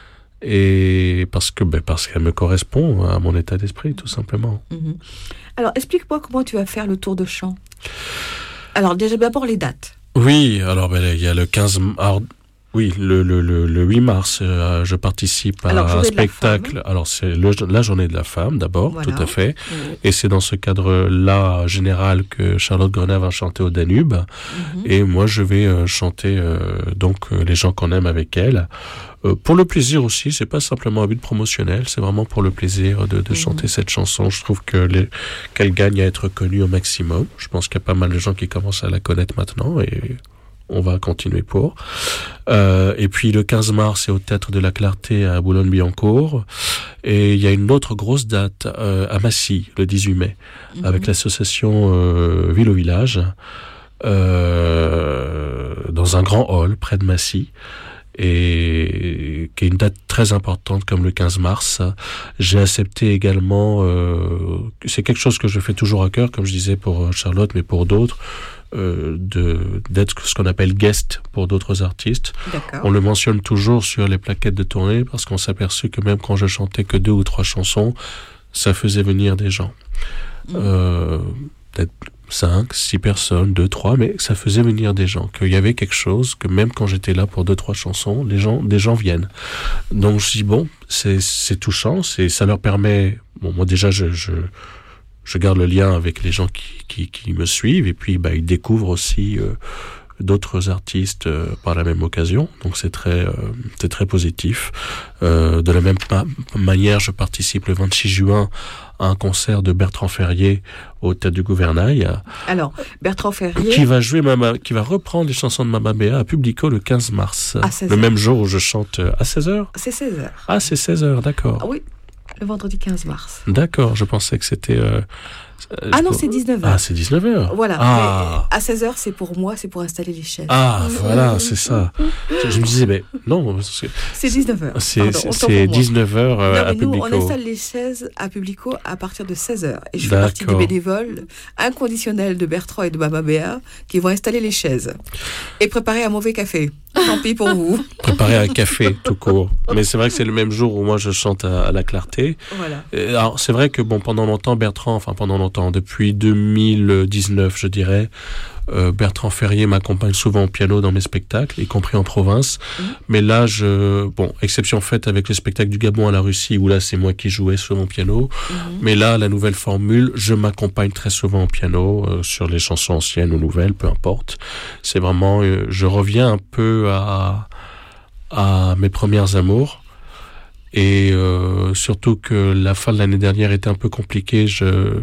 Et parce que, ben, parce qu'elle me correspond à mon état d'esprit, tout simplement. Mm-hmm. Alors, explique-moi comment tu vas faire le tour de chant. Alors, déjà, d'abord, les dates. Oui, alors, ben, il y a le quinze mars. Oui, le, le, le, le huit mars, euh, je participe à Alors, un spectacle. Alors, c'est le, la journée de la femme, d'abord, voilà. Tout à fait. Mmh. Et c'est dans ce cadre-là général que Charlotte Grenat va chanter au Danube. Mmh. Et moi, je vais euh, chanter euh, donc euh, les gens qu'on aime avec elle. Euh, pour le plaisir aussi, c'est pas simplement un but promotionnel, c'est vraiment pour le plaisir de, de mmh. chanter cette chanson. Je trouve que les, qu'elle gagne à être connue au maximum. Je pense qu'il y a pas mal de gens qui commencent à la connaître maintenant et on va continuer pour. Euh, et puis le quinze mars, c'est au Théâtre de la Clarté à Boulogne-Billancourt. Et il y a une autre grosse date euh, à Massy, le dix-huit mai, mmh. avec l'association euh, Ville au Village, euh, dans un grand hall près de Massy. Et qui est une date très importante comme le quinze mars. J'ai accepté également, euh, c'est quelque chose que je fais toujours à cœur, comme je disais pour Charlotte, mais pour d'autres, euh, de, d'être ce qu'on appelle guest pour d'autres artistes. D'accord. On le mentionne toujours sur les plaquettes de tournée parce qu'on s'est aperçu que même quand je chantais que deux ou trois chansons, ça faisait venir des gens. Mmh. Euh, peut-être cinq, six personnes, deux, trois, mais ça faisait venir des gens, qu'il y avait quelque chose, que même quand j'étais là pour deux, trois chansons, les gens, des gens viennent. Donc je dis bon, c'est, c'est touchant, c'est, ça leur permet, bon moi déjà je, je, je garde le lien avec les gens qui, qui, qui me suivent, et puis bah, ils découvrent aussi euh, d'autres artistes euh, par la même occasion, donc c'est très, euh, c'est très positif. Euh, de la même ma- manière, je participe le vingt-six juin à un concert de Bertrand Ferrier au Théâtre du Gouvernail. Alors, Bertrand Ferrier... Qui va jouer Mama, qui va reprendre les chansons de Mama Béa à Publico le quinze mars. À seize heures. Le heures. même jour où je chante à seize heures. C'est seize heures. Ah, c'est seize heures, d'accord. Ah oui, le vendredi quinze mars. D'accord, je pensais que c'était... Euh, Euh, Ah non, peux... c'est dix-neuf heures. Ah, c'est dix-neuf heures. Voilà. Ah. Mais à seize heures, c'est pour moi, c'est pour installer les chaises. Ah, voilà, c'est ça. Je, je me disais, mais non. Parce que c'est dix-neuf heures. C'est, Pardon, c'est, c'est dix-neuf heures euh, non, à nous, Publico. on installe les chaises à Publico à partir de seize heures. Et je fais partie du bénévole inconditionnel de Bertrand et de Baba Béa qui vont installer les chaises. Et préparer un mauvais café. Tant pis pour vous. Préparer un café, tout court. Mais c'est vrai que c'est le même jour où moi je chante à, à la Clarté. Voilà. Et alors, c'est vrai que bon, pendant longtemps, Bertrand, enfin pendant longtemps, depuis deux mille dix-neuf, je dirais, euh, Bertrand Ferrier m'accompagne souvent au piano dans mes spectacles, y compris en province. Mmh. Mais là, je, bon, exception faite avec le spectacle du Gabon à la Russie, où là, c'est moi qui jouais sur mon piano. Mmh. Mais là, la nouvelle formule, je m'accompagne très souvent au piano, euh, sur les chansons anciennes ou nouvelles, peu importe. C'est vraiment, euh, je reviens un peu à, à mes premières amours. Et euh, surtout que la fin de l'année dernière était un peu compliquée. Je,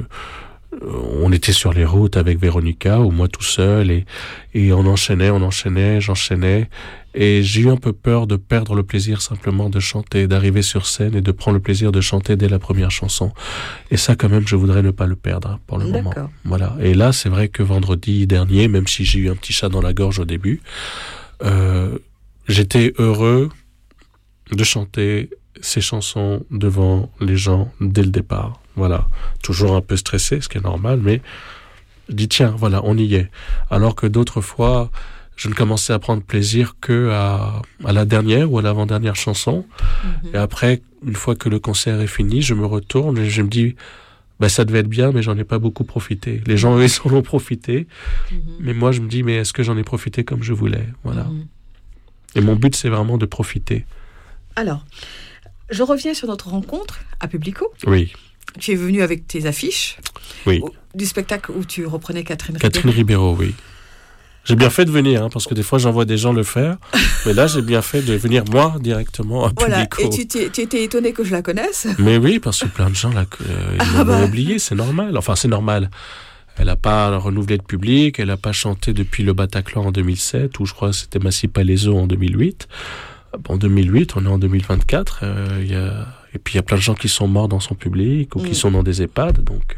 on était sur les routes avec Véronica, ou moi tout seul, et, et on enchaînait, on enchaînait, j'enchaînais. Et j'ai eu un peu peur de perdre le plaisir simplement de chanter, d'arriver sur scène et de prendre le plaisir de chanter dès la première chanson. Et ça, quand même, je voudrais ne pas le perdre pour le D'accord. moment. Voilà. Et là, c'est vrai que vendredi dernier, même si j'ai eu un petit chat dans la gorge au début, euh, j'étais heureux de chanter ces chansons devant les gens dès le départ. Voilà. Toujours un peu stressé, ce qui est normal, mais je dis tiens, voilà, on y est. Alors que d'autres fois, je ne commençais à prendre plaisir que à, à la dernière ou à l'avant-dernière chanson. Mm-hmm. Et après, une fois que le concert est fini, je me retourne et je me dis, ben, ça devait être bien, mais j'en ai pas beaucoup profité. Les gens, eux, ils en ont profité. Mm-hmm. Mais moi, je me dis, mais est-ce que j'en ai profité comme je voulais? Voilà. Mm-hmm. Et mon but, c'est vraiment de profiter. Alors, je reviens sur notre rencontre à Publico. Oui. Tu es venu avec tes affiches. Oui. Au, du spectacle où tu reprenais Catherine, Catherine Ribeiro. Catherine Ribeiro, oui. J'ai bien fait de venir, hein, parce que des fois, j'envoie des gens le faire. Mais là, j'ai bien fait de venir, moi, directement à voilà. Publico. Et tu, tu étais étonné que je la connaisse? Mais oui, parce que plein de gens la, euh, ils ah l'ont bah. oublié, c'est normal. Enfin, c'est normal. Elle n'a pas renouvelé de public, elle n'a pas chanté depuis le Bataclan en deux mille sept, ou je crois que c'était Massy Palaiso en deux mille huit. En deux mille huit, on est en deux mille vingt-quatre. Euh, y a... Et puis, il y a plein de gens qui sont morts dans son public ou mmh. qui sont dans des EHPAD. Donc, euh...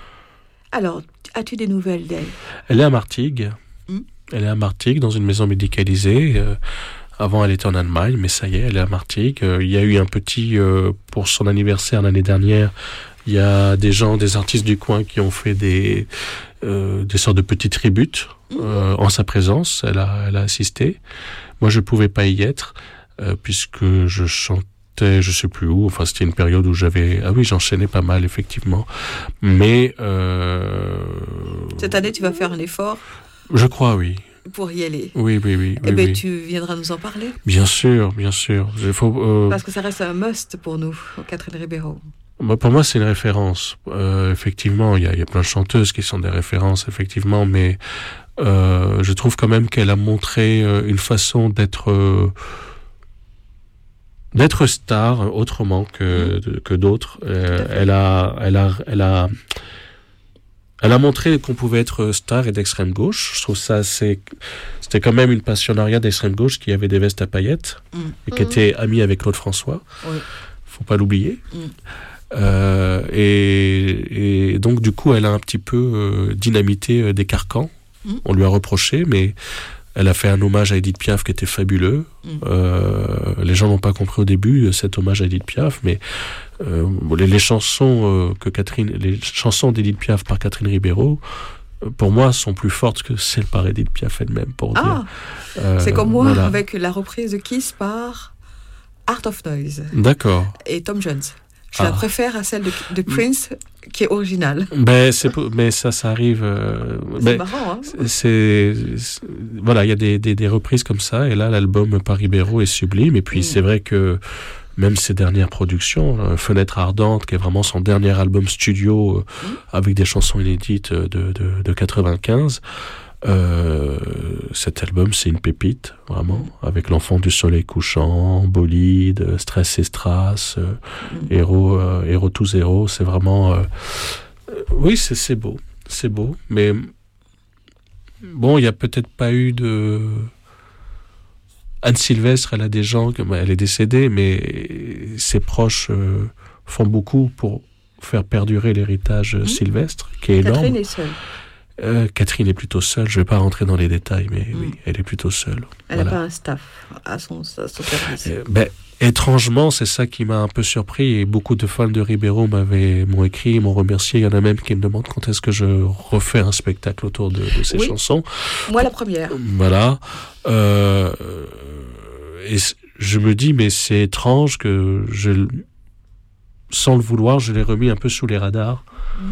Alors, as-tu des nouvelles d'elle? Elle est à Martigues. Mmh. Elle est à Martigues, dans une maison médicalisée. Euh, avant, elle était en Allemagne, mais ça y est, elle est à Martigues. Euh, il y a eu un petit... Euh, pour son anniversaire l'année dernière, il y a des gens, des artistes du coin qui ont fait des, euh, des sortes de petits tributes euh, en sa présence. Elle a, elle a assisté. Moi, je ne pouvais pas y être, euh, puisque je chantais, je ne sais plus où. Enfin, c'était une période où j'avais... Ah oui, j'enchaînais pas mal, effectivement. Mais... Euh... Cette année, tu vas faire un effort? Je crois, oui. Pour y aller? Oui, oui, oui. Eh oui, bien, oui. tu viendras nous en parler? Bien sûr, bien sûr. Il faut, euh... Parce que ça reste un must pour nous, Catherine Ribeiro. Bah, pour moi, c'est une référence. Euh, effectivement, il y a, y a plein de chanteuses qui sont des références, effectivement, mais euh, je trouve quand même qu'elle a montré euh, une façon d'être... Euh, d'être star autrement que, de, que d'autres. Euh, elle a, elle a, elle a, elle a montré qu'on pouvait être star et d'extrême gauche. Je trouve ça assez, c'était quand même une passionnariat d'extrême gauche qui avait des vestes à paillettes mmh. et qui mmh. était amie avec Claude François. Oui. Faut pas l'oublier. Mmh. Euh, et, et donc du coup, elle a un petit peu euh, dynamité euh, des carcans. Mmh. On lui a reproché, mais elle a fait un hommage à Edith Piaf qui était fabuleux. Mmh. Euh, les gens n'ont pas compris au début cet hommage à Edith Piaf, mais euh, les, les chansons euh, que Catherine, les chansons d'Edith Piaf par Catherine Ribeiro, euh, pour moi, sont plus fortes que celles par Edith Piaf elle-même. Pour ah, dire. Euh, c'est comme moi voilà. avec la reprise de Kiss par Art of Noise. D'accord. Et Tom Jones. Je ah. la préfère à celle de, de Prince, qui est originale. Ben, c'est, mais ça, ça arrive... Euh, c'est ben, marrant, hein. c'est, c'est, voilà, il y a des, des, des reprises comme ça, et là, l'album par Ribeiro est sublime, et puis mmh. c'est vrai que même ses dernières productions, euh, Fenêtre Ardente, qui est vraiment son dernier album studio, euh, mmh. avec des chansons inédites de, de, de quatre-vingt-quinze, Euh, cet album, c'est une pépite, vraiment, mmh. avec L'Enfant du Soleil Couchant, Bolide, Stress et Strass, euh, mmh. Héros, euh, Héros tout zéro, c'est vraiment... Euh, euh, oui, c'est, c'est beau, c'est beau, mais bon, il n'y a peut-être pas eu de... Anne Sylvestre, elle a des gens, elle est décédée, mais ses proches euh, font beaucoup pour faire perdurer l'héritage mmh. sylvestre, qui est énorme. Catherine est seule. Euh, Catherine est plutôt seule, je ne vais pas rentrer dans les détails, mais mmh. oui, elle est plutôt seule. Elle n'a voilà. pas un staff à son, à son service. Euh, ben, étrangement, c'est ça qui m'a un peu surpris, et beaucoup de fans de Ribeiro m'avaient, m'ont écrit, m'ont remercié. Il y en a même qui me demandent quand est-ce que je refais un spectacle autour de, de ces oui. chansons. Moi, la première. Voilà. Euh, et je me dis, mais c'est étrange que, je, sans le vouloir, je l'ai remis un peu sous les radars. Mmh.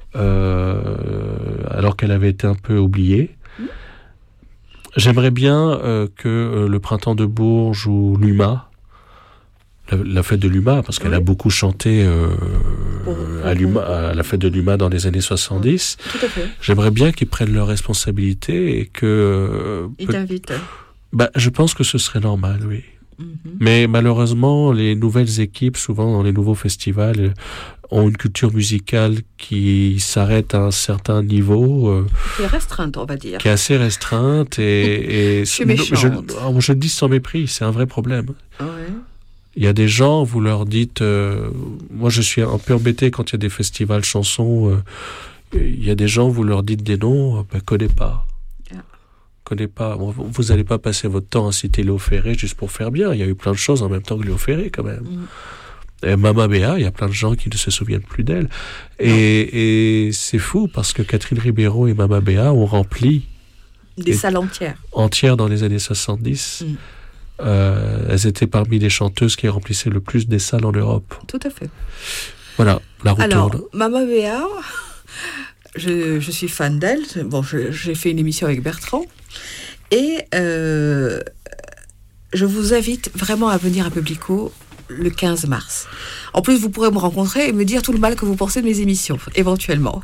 Euh, alors qu'elle avait été un peu oubliée. Mmh. J'aimerais bien euh, que euh, le Printemps de Bourges ou l'U M A, la, la fête de l'U M A, parce qu'elle oui. a beaucoup chanté euh, oh, à, l'U M A, à la fête de l'U M A dans les années soixante-dix. Tout à fait. J'aimerais bien qu'ils prennent leurs responsabilités et que... Euh, Ils peut... t'invitent. Bah, je pense que ce serait normal, oui. Mm-hmm. Mais malheureusement, les nouvelles équipes, souvent dans les nouveaux festivals, ont une culture musicale qui s'arrête à un certain niveau. Euh, qui est restreinte, on va dire. Qui est assez restreinte. Et, et je suis méchante. Je, je le dis sans mépris, c'est un vrai problème. Ouais. Il y a des gens, vous leur dites... Euh, moi, je suis un peu embêté quand il y a des festivals chansons. Euh, il y a des gens, vous leur dites des noms, ben, connais pas. Connais pas. Vous n'allez pas passer votre temps à citer Léo Ferré juste pour faire bien. Il y a eu plein de choses en même temps que Léo Ferré, quand même. Mm. Et Mama Béa, il y a plein de gens qui ne se souviennent plus d'elle. Et, et c'est fou parce que Catherine Ribeiro et Mama Béa ont rempli des salles entières. Entières dans les années soixante-dix. Mm. Euh, elles étaient parmi les chanteuses qui remplissaient le plus des salles en Europe. Tout à fait. Voilà, la roue Alors, tourne. Mama Béa, je, je suis fan d'elle. Bon, je, j'ai fait une émission avec Bertrand. Et euh, je vous invite vraiment à venir à Publico le quinze mars. En plus, vous pourrez me rencontrer et me dire tout le mal que vous pensez de mes émissions, éventuellement.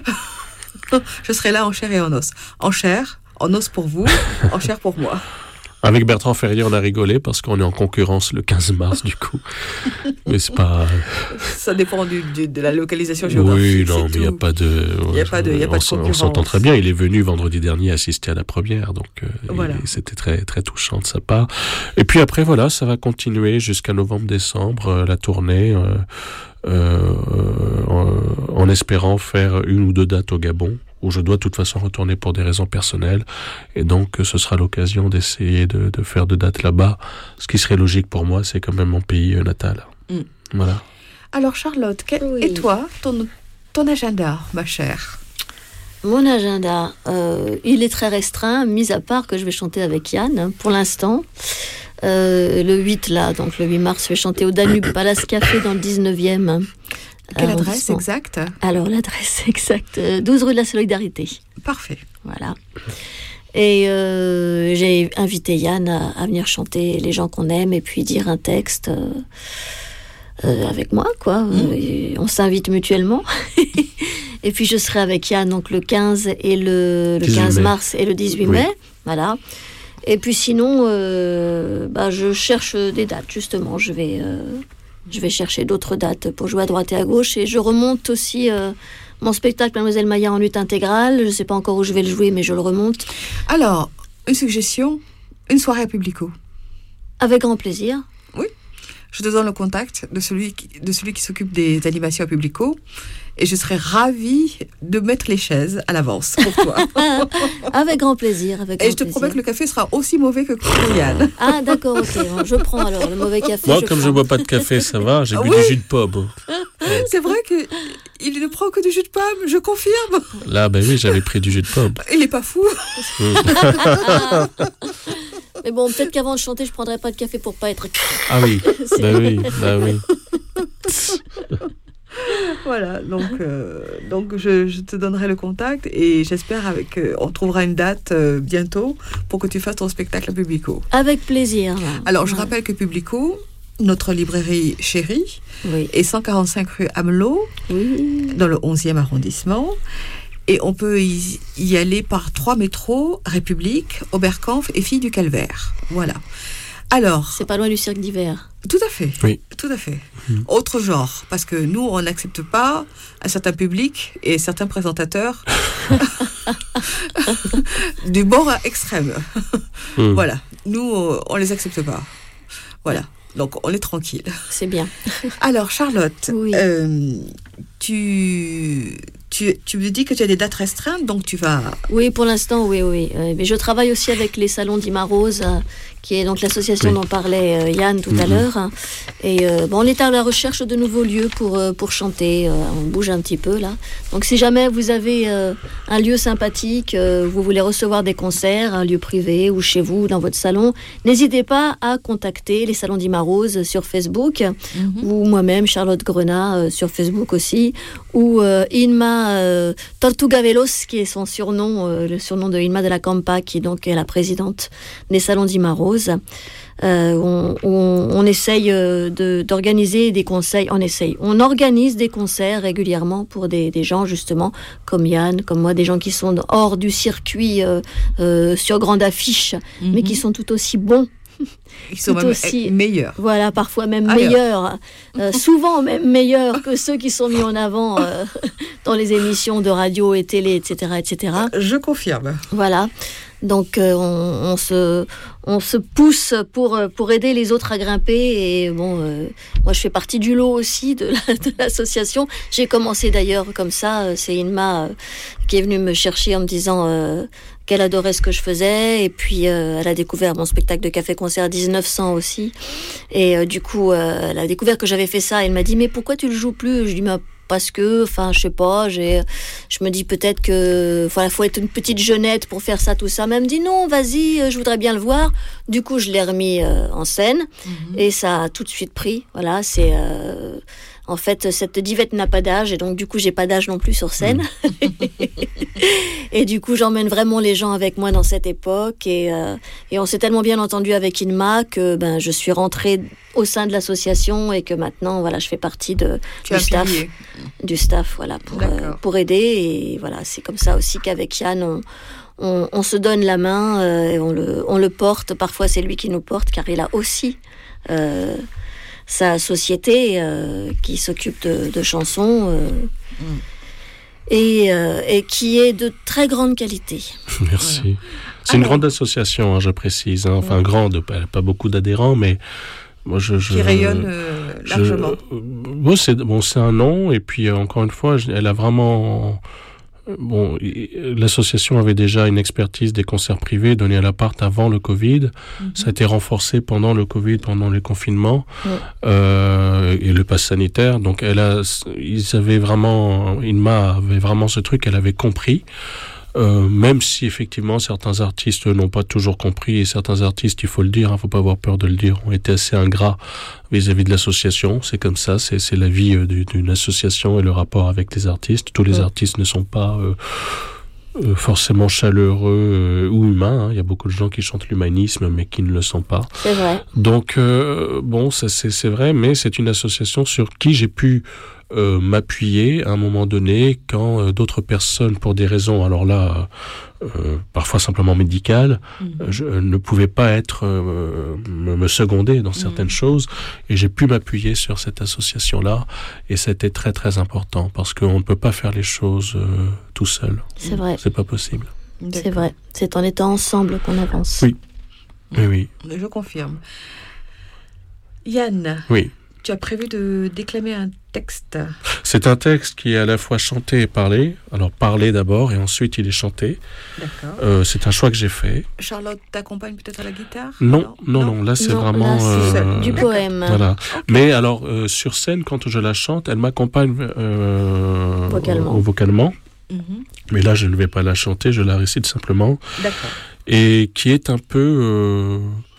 Je serai là en chair et en os. En chair, en os pour vous, en chair pour moi. Avec Bertrand Ferrier, on a rigolé parce qu'on est en concurrence le quinze mars, du coup. Mais c'est pas... Ça dépend du, du, de la localisation géographique. Oui, non, mais il n'y a pas de... Il n'y a pas de, y a pas de concurrence. On s'entend très bien. Il est venu vendredi dernier assister à la première, donc euh, voilà. il, c'était très, très touchant de sa part. Et puis après, voilà, ça va continuer jusqu'à novembre-décembre, euh, la tournée, euh, euh, en, en espérant faire une ou deux dates au Gabon, où je dois de toute façon retourner pour des raisons personnelles. Et donc, ce sera l'occasion d'essayer de, de faire de dates là-bas. Ce qui serait logique pour moi, c'est quand même mon pays natal. Mm. Voilà. Alors, Charlotte, que, oui. et toi, ton, ton agenda, ma chère? Mon agenda, euh, il est très restreint, mis à part que je vais chanter avec Yann, hein, pour l'instant. Euh, le huit, là, donc le huit mars, je vais chanter au Danube Palace Café dans le dix-neuvième. Hein. Quelle adresse exacte? Alors, l'adresse exacte, douze rue de la Solidarité. Parfait. Voilà. Et euh, j'ai invité Yann à, à venir chanter Les gens qu'on aime et puis dire un texte euh, euh, avec moi, quoi. Mmh. Et on s'invite mutuellement. Et puis, je serai avec Yann donc le quinze, et le, le quinze mars et le dix-huit oui. mai. Voilà. Et puis, sinon, euh, bah, je cherche des dates, justement. Je vais... Euh, Je vais chercher d'autres dates pour jouer à droite et à gauche. Et je remonte aussi euh, mon spectacle Mademoiselle Maya en lutte intégrale. Je ne sais pas encore où je vais le jouer, mais je le remonte. Alors, une suggestion, une soirée à Publico. Avec grand plaisir. Oui. Je te donne le contact de celui qui, de celui qui s'occupe des animations à Publico. Et je serais ravie de mettre les chaises à l'avance pour toi. Avec grand plaisir. Avec grand et je te plaisir. promets que le café sera aussi mauvais que pour Yann. Ah d'accord, ok. Je prends alors le mauvais café. Moi, je comme prends. je ne bois pas de café, ça va. J'ai ah, bu oui. du jus de pomme. C'est vrai qu'il ne prend que du jus de pomme, je confirme. Là, ben oui, j'avais pris du jus de pomme. Il n'est pas fou. Mais bon, peut-être qu'avant de chanter, je ne prendrais pas de café pour pas être... Ah oui, bah oui, bah oui. Voilà, donc, euh, donc je, je te donnerai le contact et j'espère avec, euh, on trouvera une date euh, bientôt pour que tu fasses ton spectacle à Publico. Avec plaisir. Alors, je ouais. rappelle que Publico, notre librairie chérie, oui. est cent quarante-cinq rue Amelot, oui. dans le onzième arrondissement. Et on peut y, y aller par trois métros, République, Oberkampf et Filles du Calvaire. Voilà. Alors, c'est pas loin du cirque d'hiver. Tout à fait. Oui. Tout à fait. Mmh. Autre genre, parce que nous, on n'accepte pas un certain public et certains présentateurs du bord extrême. Mmh. Voilà. Nous, on les accepte pas. Voilà. Donc, on est tranquille. C'est bien. Alors, Charlotte, oui. euh, tu... Tu, tu me dis que tu as des dates restreintes, donc tu vas... Oui, pour l'instant, oui, oui. Euh, mais je travaille aussi avec les salons d'Ima Rose, euh, qui est donc l'association oui. dont parlait euh, Yann tout mm-hmm. à l'heure. Et euh, bon, on est à la recherche de nouveaux lieux pour, euh, pour chanter. Euh, on bouge un petit peu, là. Donc, si jamais vous avez euh, un lieu sympathique, euh, vous voulez recevoir des concerts, un lieu privé ou chez vous, dans votre salon, n'hésitez pas à contacter les salons d'Ima Rose sur Facebook, mm-hmm. ou moi-même, Charlotte Grenat, euh, sur Facebook aussi, ou euh, Inma Euh, Tortuga Veloz, qui est son surnom, euh, le surnom de Inma de la Campa, qui donc est la présidente des salons d'Ima Rose. Euh, on, on, on essaye euh, de, d'organiser des concerts, on essaye, on organise des concerts régulièrement pour des, des gens justement comme Yann, comme moi, des gens qui sont hors du circuit euh, euh, sur grande affiche, mm-hmm. mais qui sont tout aussi bons. Ils sont même aussi meilleurs. Voilà, parfois même Alors. meilleurs. Euh, souvent même meilleurs que ceux qui sont mis en avant euh, dans les émissions de radio et télé, et cetera, et cetera. Je confirme. Voilà. Donc euh, on, on, se, on se pousse pour, pour aider les autres à grimper. Et bon, euh, moi je fais partie du lot aussi de, la, de l'association. J'ai commencé d'ailleurs comme ça. C'est Inma euh, qui est venue me chercher en me disant euh, qu'elle adorait ce que je faisais. Et puis euh, elle a découvert mon spectacle de café-concert dix-neuf cents aussi. Et euh, du coup, euh, elle a découvert que j'avais fait ça. Elle m'a dit, mais pourquoi tu le joues plus ? Je lui ai dit, parce que, enfin, je sais pas, j'ai, je me dis peut-être que, voilà, faut être une petite jeunette pour faire ça, tout ça. Mais elle me dit non, vas-y, je voudrais bien le voir. Du coup, je l'ai remis euh, en scène mm-hmm. et ça a tout de suite pris. Voilà, c'est, euh, en fait, cette divette n'a pas d'âge et donc du coup, j'ai pas d'âge non plus sur scène. Mm. Et du coup, j'emmène vraiment les gens avec moi dans cette époque et euh, et on s'est tellement bien entendu avec Inma que ben je suis rentrée au sein de l'association et que maintenant, voilà, je fais partie de tu du staff, plié. du staff, voilà, pour euh, pour aider. Et voilà, c'est comme ça aussi qu'avec Yann, on on, on se donne la main euh, et on le on le porte. Parfois, c'est lui qui nous porte car il a aussi euh, sa société euh, qui s'occupe de, de chansons. Euh, mm. Et, euh, et qui est de très grande qualité. Merci. Voilà. C'est Alors, une grande association, hein, je précise. Hein. Enfin, ouais. grande, pas, pas beaucoup d'adhérents, mais moi, je, je, qui rayonne euh, largement. Je, bon, c'est, bon, c'est un nom, et puis euh, encore une fois, elle a vraiment... Bon, l'association avait déjà une expertise des concerts privés donnés à l'appart avant le Covid. Mm-hmm. Ça a été renforcé pendant le Covid, pendant les confinements mm. euh, et le pass sanitaire. Donc, elle a, ils avaient vraiment, Inma avait vraiment ce truc. Elle avait compris. Euh, même si effectivement certains artistes n'ont pas toujours compris et certains artistes, il faut le dire, il hein, faut pas avoir peur de le dire, ont été assez ingrats vis-à-vis de l'association. C'est comme ça, c'est, c'est la vie euh, d'une association et le rapport avec les artistes. Tous les ouais. artistes ne sont pas euh, euh, forcément chaleureux euh, ou humains. Hein. Il y a beaucoup de gens qui chantent l'humanisme mais qui ne le sont pas. C'est vrai. Donc euh, bon, ça, c'est, c'est vrai, mais c'est une association sur qui j'ai pu Euh, m'appuyer à un moment donné quand euh, d'autres personnes, pour des raisons, alors là, euh, parfois simplement médicales, mmh. je euh, ne pouvaient pas être euh, me, me seconder dans certaines mmh. choses, et j'ai pu m'appuyer sur cette association-là, et c'était très très important parce qu'on ne peut pas faire les choses euh, tout seul. C'est vrai. C'est pas possible. D'accord. C'est vrai. C'est en étant ensemble qu'on avance. Oui. Oui, oui. Je confirme. Yann. Oui. Tu as prévu de déclamer un texte. C'est un texte qui est à la fois chanté et parlé. Alors, parlé d'abord et ensuite il est chanté. D'accord. Euh, c'est un choix que j'ai fait. Charlotte t'accompagne peut-être à la guitare ? Non, non, non, non. Là, c'est non, vraiment... Là, c'est euh, du poème. Voilà. Okay. Mais alors, euh, sur scène, quand je la chante, elle m'accompagne euh, vocalement. Euh, vocalement. Mm-hmm. Mais là, je ne vais pas la chanter, je la récite simplement. D'accord. Et qui est un peu... Euh,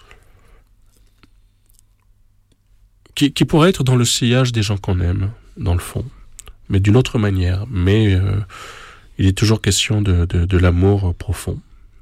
Qui, qui pourrait être dans le sillage des gens qu'on aime, dans le fond, mais d'une autre manière. Mais euh, il est toujours question de, de, de l'amour profond.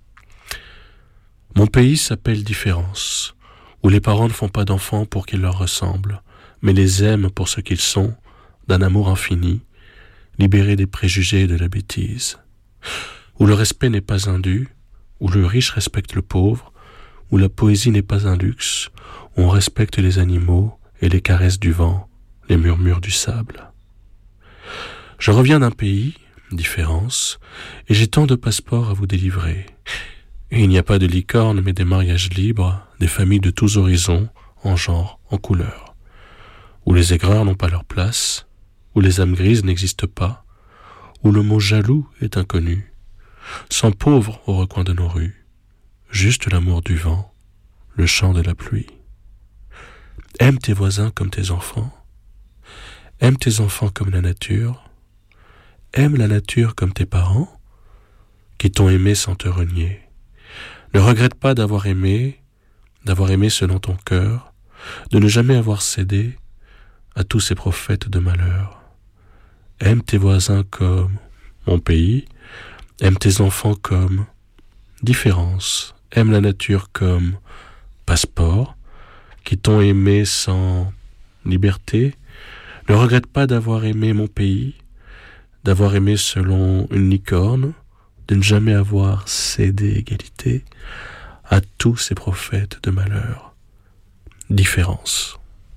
Mon pays s'appelle Différence, où les parents ne font pas d'enfants pour qu'ils leur ressemblent, mais les aiment pour ce qu'ils sont, d'un amour infini, libérés des préjugés et de la bêtise. Où le respect n'est pas un dû, où le riche respecte le pauvre, où la poésie n'est pas un luxe, où on respecte les animaux, et les caresses du vent, les murmures du sable. Je reviens d'un pays, Différence, et j'ai tant de passeports à vous délivrer. Et il n'y a pas de licorne, mais des mariages libres, des familles de tous horizons, en genre, en couleur, où les aigreurs n'ont pas leur place, où les âmes grises n'existent pas, où le mot jaloux est inconnu, sans pauvres au recoin de nos rues, juste l'amour du vent, le chant de la pluie. Aime tes voisins comme tes enfants, aime tes enfants comme la nature, aime la nature comme tes parents, qui t'ont aimé sans te renier. Ne regrette pas d'avoir aimé, d'avoir aimé selon ton cœur, de ne jamais avoir cédé à tous ces prophètes de malheur. Aime tes voisins comme mon pays, aime tes enfants comme différence, aime la nature comme passeport, qui t'ont aimé sans liberté. Ne regrette pas d'avoir aimé mon pays, d'avoir aimé selon une licorne, de ne jamais avoir cédé égalité à tous ces prophètes de malheur. Différence.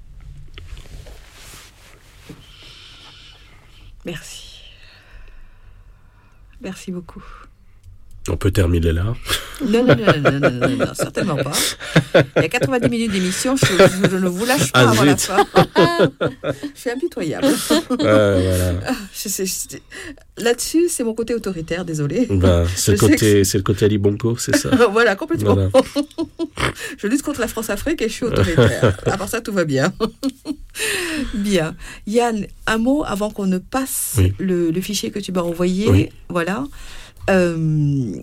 Merci. Merci beaucoup. On peut terminer là. Non, non, non, non, non, non, non, non, certainement pas. Il y a quatre-vingt-dix minutes d'émission, je, je, je ne vous lâche pas ah, avant la zut. fin. Je suis impitoyable. Euh, voilà. je sais, je, là-dessus, c'est mon côté autoritaire, désolé. Ben, c'est, le côté, que... c'est le côté Ali Bongo, c'est ça. Voilà, complètement. Voilà. Je lutte contre la France-Afrique et je suis autoritaire. À part ça, tout va bien. Bien. Yann, un mot avant qu'on ne passe oui. le, le fichier que tu m'as envoyé. Oui. Voilà. Euh,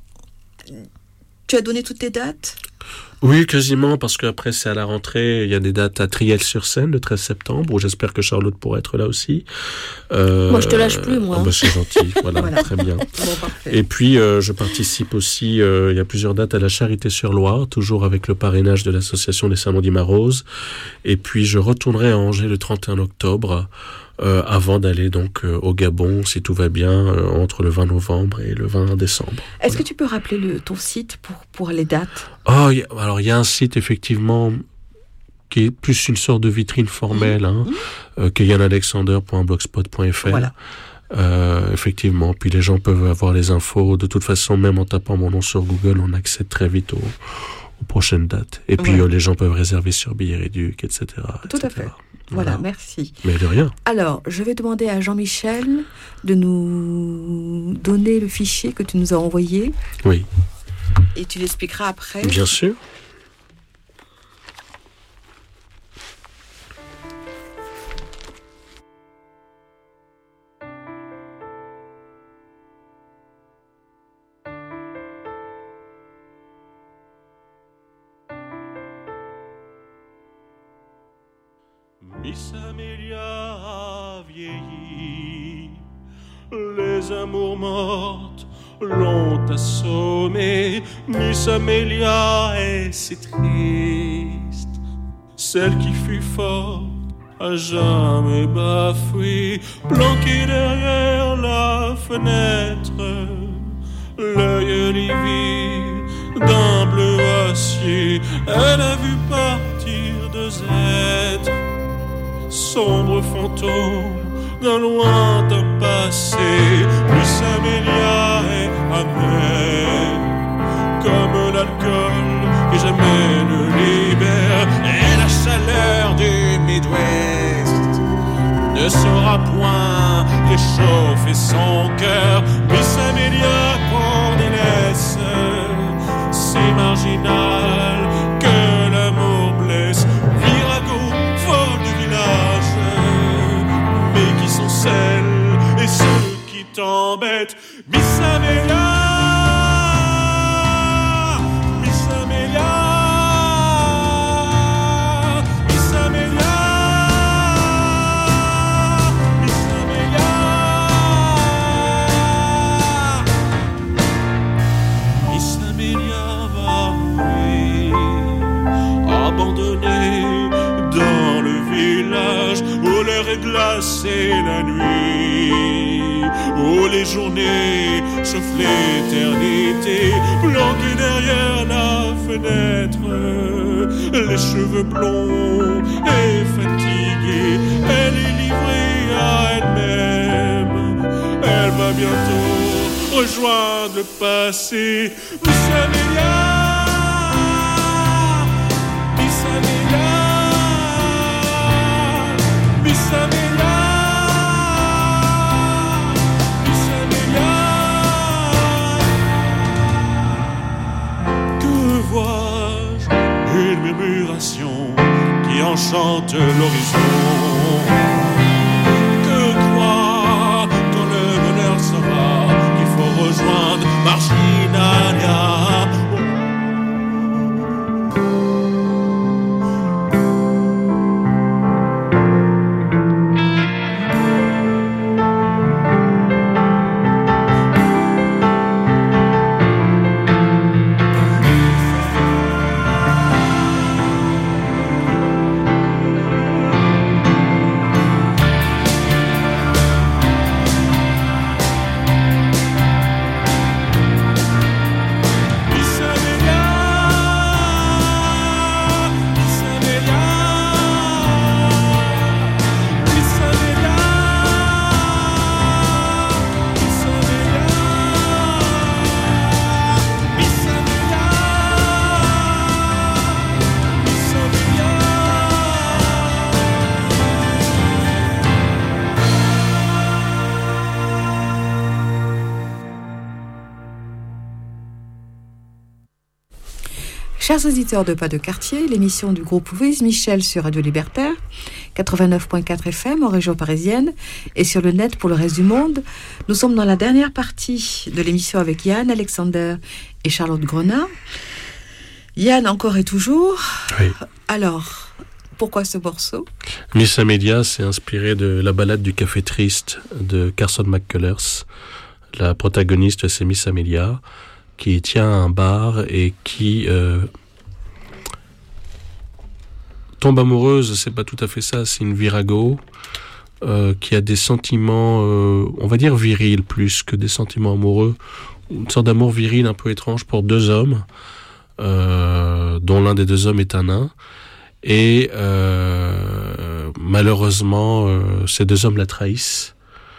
tu as donné toutes tes dates ? Oui, quasiment, parce qu'après, c'est à la rentrée. Il y a des dates à Triel-sur-Seine, le treize septembre, où j'espère que Charlotte pourra être là aussi. Euh, moi, je te lâche plus, moi. Oh, bah, c'est gentil, voilà, voilà, très bien. Bon, parfait. Et puis, euh, je participe aussi, euh, il y a plusieurs dates à la Charité-sur-Loire, toujours avec le parrainage de l'association des Salons d'Imarose. Et puis, je retournerai à Angers le trente et un octobre, Euh, avant d'aller donc euh, au Gabon, si tout va bien, euh, entre le vingt novembre et le vingt décembre. Est-ce voilà. que tu peux rappeler le, ton site pour, pour les dates ? Oh, y a, alors il y a un site effectivement qui est plus une sorte de vitrine formelle, hein, mmh. euh, qui est yann alexander point blogspot point f r. Voilà. Euh, effectivement, puis les gens peuvent avoir les infos. De toute façon, même en tapant mon nom sur Google, on accède très vite aux, aux prochaines dates. Et puis, voilà. euh, les gens peuvent réserver sur Billets Réduc, et cetera. Tout et cetera. à fait. Voilà, voilà, merci. Mais de rien. Alors, je vais demander à Jean-Michel de nous donner le fichier que tu nous as envoyé. Oui. Et tu l'expliqueras après. Bien sûr. Miss Amélia a vieilli, les amours mortes l'ont assommée. Miss Amélia est si triste, celle qui fut forte a jamais bafoué, planquée derrière la fenêtre, l'œil livide d'un bleu acier. Elle a vu partir deux êtres, sombre fantôme d'un lointain passé. Miss Amélia est amère comme l'alcool qui jamais ne libère, et la chaleur du Midwest ne saura point réchauffer son cœur. Miss Amélia qu'on délaisse, si marginal que l'amour blesse, virago folle de village, mais qui sont celles et ceux qui t'embêtent. Miss Amélia, Miss Amélia, Miss Amélia, Miss Amélia, Miss Amélia va mourir, abandonnée dans le village où l'air est glacé la nuit, où les journées chauffent l'éternité, planquée derrière la fenêtre, les cheveux blonds et fatigués. Elle est livrée à elle-même, elle va bientôt rejoindre le passé. Miss Amélia, Miss Qui enchante l'horizon. Que croire quand le bonheur s'en va, qu'il faut rejoindre Marginalia. Chers auditeurs de Pas de Quartier, l'émission du groupe Louise Michel sur Radio Libertaire, quatre-vingt-neuf virgule quatre F M en région parisienne et sur le net pour le reste du monde. Nous sommes dans la dernière partie de l'émission avec Yann Alexander et Charlotte Grenat. Yann, encore et toujours. Oui. Alors, pourquoi ce morceau ? Miss Amelia s'est inspiré de la ballade du Café Triste de Carson McCullers. La protagoniste, c'est Miss Amelia, qui tient un bar et qui euh, tombe amoureuse, c'est pas tout à fait ça, c'est une virago euh, qui a des sentiments, euh, on va dire virils plus que des sentiments amoureux, une sorte d'amour viril un peu étrange pour deux hommes, euh, dont l'un des deux hommes est un nain, et euh, malheureusement euh, ces deux hommes la trahissent.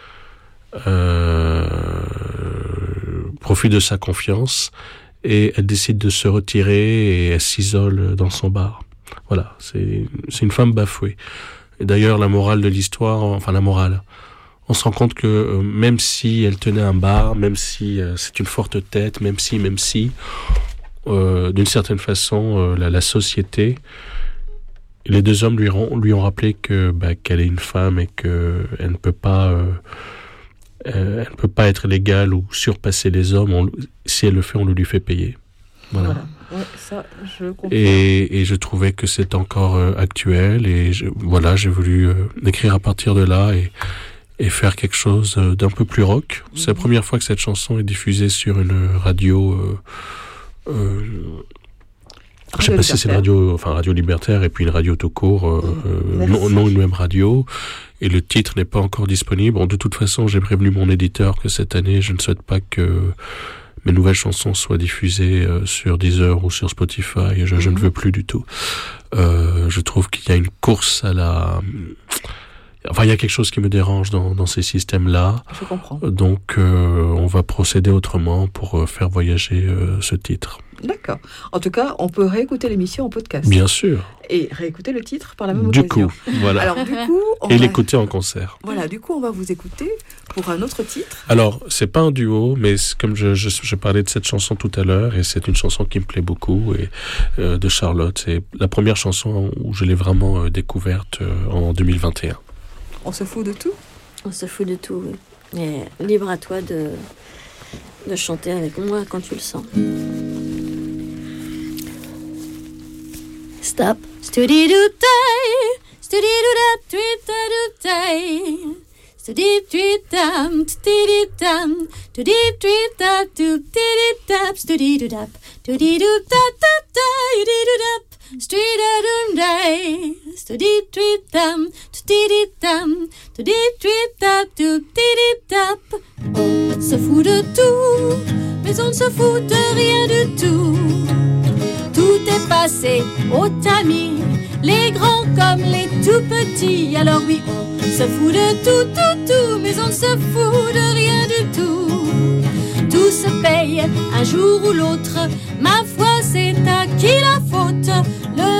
Euh, profite de sa confiance et elle décide de se retirer et elle s'isole dans son bar. Voilà, c'est, c'est une femme bafouée. Et d'ailleurs, la morale de l'histoire, enfin la morale, on se rend compte que euh, même si elle tenait un bar, même si euh, c'est une forte tête, même si, même si, euh, d'une certaine façon, euh, la, la société, les deux hommes lui, lui ont rappelé que bah, qu'elle est une femme et qu'elle ne peut pas... Euh, Euh, elle ne peut pas être légale ou surpasser les hommes. On, si elle le fait, on le lui fait payer. Voilà. Voilà. Ouais, ça, je comprends. Et, et je trouvais que c'est encore euh, actuel. Et je, voilà, j'ai voulu euh, écrire à partir de là et, et faire quelque chose euh, d'un peu plus rock. Mm-hmm. C'est la première fois que cette chanson est diffusée sur une radio... Euh, euh, je sais pas si c'est une radio, enfin radio libertaire et puis une radio tout court, euh, euh, non, non une même radio. Et le titre n'est pas encore disponible. Bon, de toute façon, j'ai prévenu mon éditeur que cette année, je ne souhaite pas que mes nouvelles chansons soient diffusées euh, sur Deezer ou sur Spotify. Je, mm-hmm. je ne veux plus du tout. Euh, je trouve qu'il y a une course à la... Enfin, il y a quelque chose qui me dérange dans, dans ces systèmes-là. Je comprends. Donc, euh, on va procéder autrement pour euh, faire voyager euh, ce titre. D'accord. En tout cas, on peut réécouter l'émission en podcast. Bien sûr. Et réécouter le titre par la même du occasion. coup, voilà. Alors, du coup, on Et va... l'écouter en concert. Voilà, du coup, on va vous écouter pour un autre titre. Alors, c'est pas un duo, mais comme je, je, je parlais de cette chanson tout à l'heure, et c'est une chanson qui me plaît beaucoup, et, euh, de Charlotte. C'est la première chanson où je l'ai vraiment euh, découverte euh, en deux mille vingt et un. On se fout de tout ? On se fout de tout, oui. Mais libre à toi de, de chanter avec moi quand tu le sens. Stop. Studi-do-day, studi-do-da-tweet-da-do-day, studi-tweet-dam, studi-dam, studi-tweet-da, do-di-di-dap, studi-do-dap, studi-do-da-da-da, do-di-do-dap, studi-da-dum-day, studi-tweet-dam, studi-dam, studi-tweet-dap, do-di-di-dap. On se fout de tout, mais on ne se fout de rien du tout. Tout est passé au tamis, les grands comme les tout petits. Alors oui, on se fout de tout, tout, tout, mais on ne se fout de rien du tout. Tout se paye un jour ou l'autre, ma foi c'est à qui la faute. Le réchaud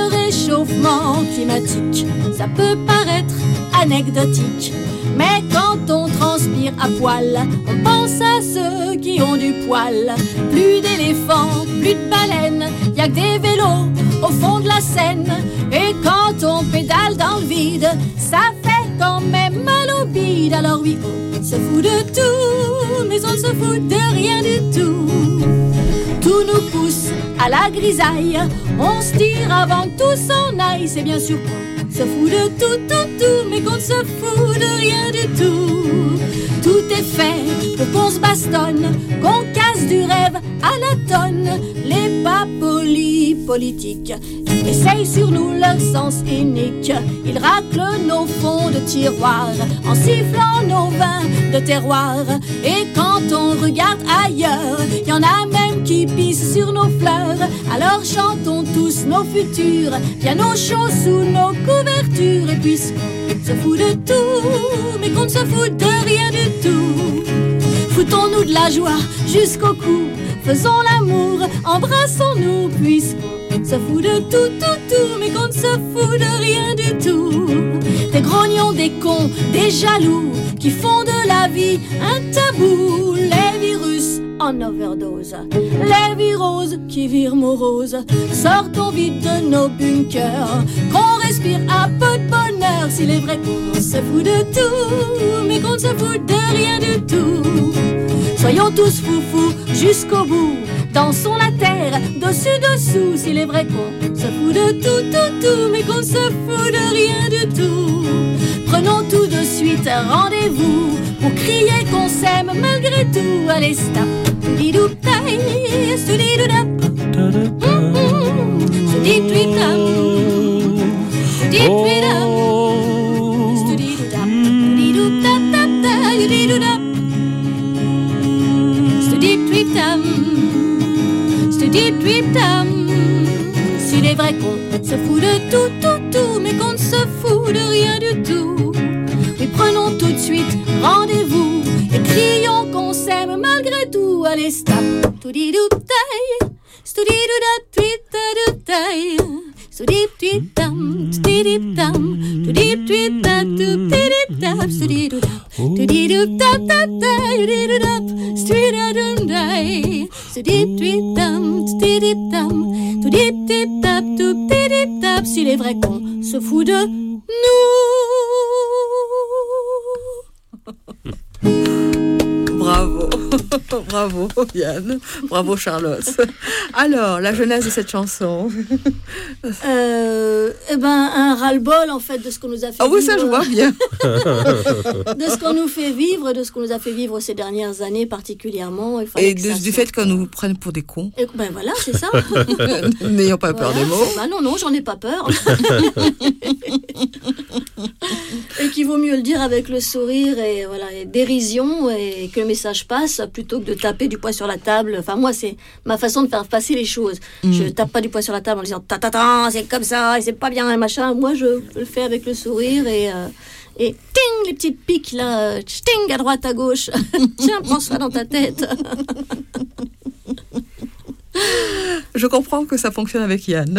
réchauffement climatique. Ça peut paraître anecdotique, mais quand on transpire à poil, on pense à ceux qui ont du poil. Plus d'éléphants, plus de baleines, y'a que des vélos au fond de la Seine. Et quand on pédale dans le vide, ça fait quand même mal au bide. Alors oui, on se fout de tout, mais on ne se fout de rien du tout. Tout nous pousse à la grisaille, on se tire avant que tout s'en aille. C'est bien sûr qu'on se fout de tout, tout, tout, mais qu'on ne se fout de rien du tout. Tout est fait pour qu'on se bastonne, qu'on casse du rêve à la tonne. Les papolis politiques essayent sur nous leur sens unique. Ils raclent nos fonds de tiroir en sifflant nos vins de terroir. Et quand on regarde ailleurs, y en a même qui pissent sur nos fleurs. Alors chantons tous nos futurs, piano chaud sous nos couvertures. Et puisqu'on se fout de tout, mais qu'on ne se fout de rien du tout, foutons-nous de la joie jusqu'au cou, faisons l'amour, embrassons-nous, puisqu'on se fout de tout, tout, tout, mais qu'on ne se fout de rien du tout. Des grognons, des cons, des jaloux, qui font de la vie un tabou. Les virus en overdose, les viroses qui virent moroses. Sortons vite de nos bunkers, qu'on respire un peu de bonheur. S'il est vrai qu'on se fout de tout, mais qu'on ne se fout de rien du tout, soyons tous foufous jusqu'au bout. Dansons la terre dessus dessous. S'il est vrai qu'on se fout de tout, tout, tout, mais qu'on ne se fout de rien du tout, prenons tout de suite rendez-vous pour crier qu'on s'aime malgré tout. Allez, stop. Studi-dou-taï, studi-dou-dap. Studi-dou-dap. Studi-dou-dap. Studi-dou-dap. Studi-dou-dap. Studi-dou-dap. Studi-dou-dap. S'il est vrai qu'on se fout de tout, tout, tout, mais qu'on ne se fout de rien du tout, mais prenons tout de suite rendez-vous et crions qu'on s'aime malgré tout. Allez, stop. Studi-dou-taï, studi-dou-dap, tweet-a-dou-taï, studi-tweet-tam, studi-tam, studi-tweet-a, tweet-a-dou-tap, studi-dou-dap, studi-dou-tap-tap-taï, studi-dou-dap, studi-dou-dap-taï, studi-tweet-tam, studi-tam, studi-tip-tap, studi-tip-tap. S'il est vrai qu'on se fout de nous. Bravo, bravo Yann, bravo Charlotte. Alors, la jeunesse de cette chanson. Euh, eh ben, un ras-le-bol en fait de ce qu'on nous a fait ah vivre. oui, ça je vois bien. De ce qu'on nous fait vivre, de ce qu'on nous a fait vivre ces dernières années particulièrement. Il Et de, du fait qu'on nous prenne pour des cons. Et, ben voilà, c'est ça. N'ayons pas voilà, peur des mots. Ben non, non, j'en ai pas peur. Et qu'il vaut mieux le dire avec le sourire et voilà, et dérision, et que le message passe plutôt que de taper du poing sur la table. Enfin, moi, c'est ma façon de faire passer les choses. Mm. Je tape pas du poing sur la table en disant ta ta ta, c'est comme ça, et c'est pas bien, machin. Moi, je le fais avec le sourire et euh, et ting, les petites piques là, ting à droite à gauche. Tiens, prends ça dans ta tête. Je comprends que ça fonctionne avec Yann.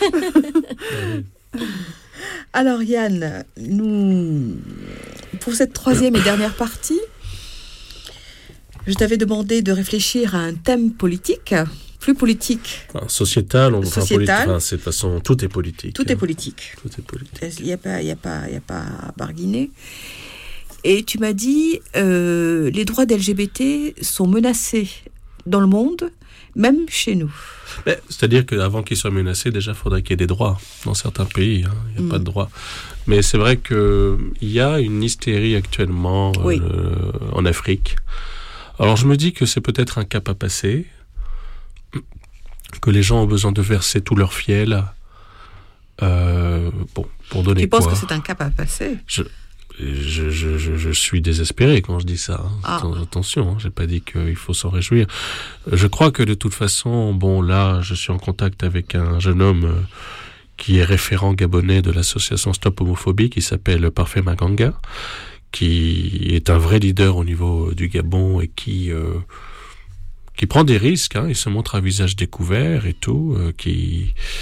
Alors Yann, nous, pour cette troisième et dernière partie, je t'avais demandé de réfléchir à un thème politique, plus politique. Enfin, sociétal, on sociétal. Enfin, politi- enfin, c'est de toute façon, tout est politique. Tout hein. est politique. Tout est politique. Il n'y a pas, il y a pas, il y a pas à barguiner. Et tu m'as dit, euh, les droits d'L G B T sont menacés dans le monde, même chez nous. Mais, c'est-à-dire qu'avant qu'ils soient menacés, déjà, il faudrait qu'il y ait des droits dans certains pays. Hein. Il n'y a mm. pas de droits. Mais c'est vrai qu'il y a une hystérie actuellement euh, oui. euh, en Afrique. Alors, je me dis que c'est peut-être un cap à passer, que les gens ont besoin de verser tout leur fiel. Euh, bon, pour donner tu quoi. Tu penses que c'est un cap à passer ? je, je, je, je, je suis désespéré quand je dis ça. Hein. Ah. Attention, hein, j'ai pas dit qu'il faut s'en réjouir. Je crois que de toute façon, bon, là, je suis en contact avec un jeune homme euh, qui est référent gabonais de l'association Stop Homophobie, qui s'appelle Parfait Maganga, qui est un vrai leader au niveau du Gabon et qui euh, qui prend des risques. Hein, il se montre à visage découvert et tout. Euh, qui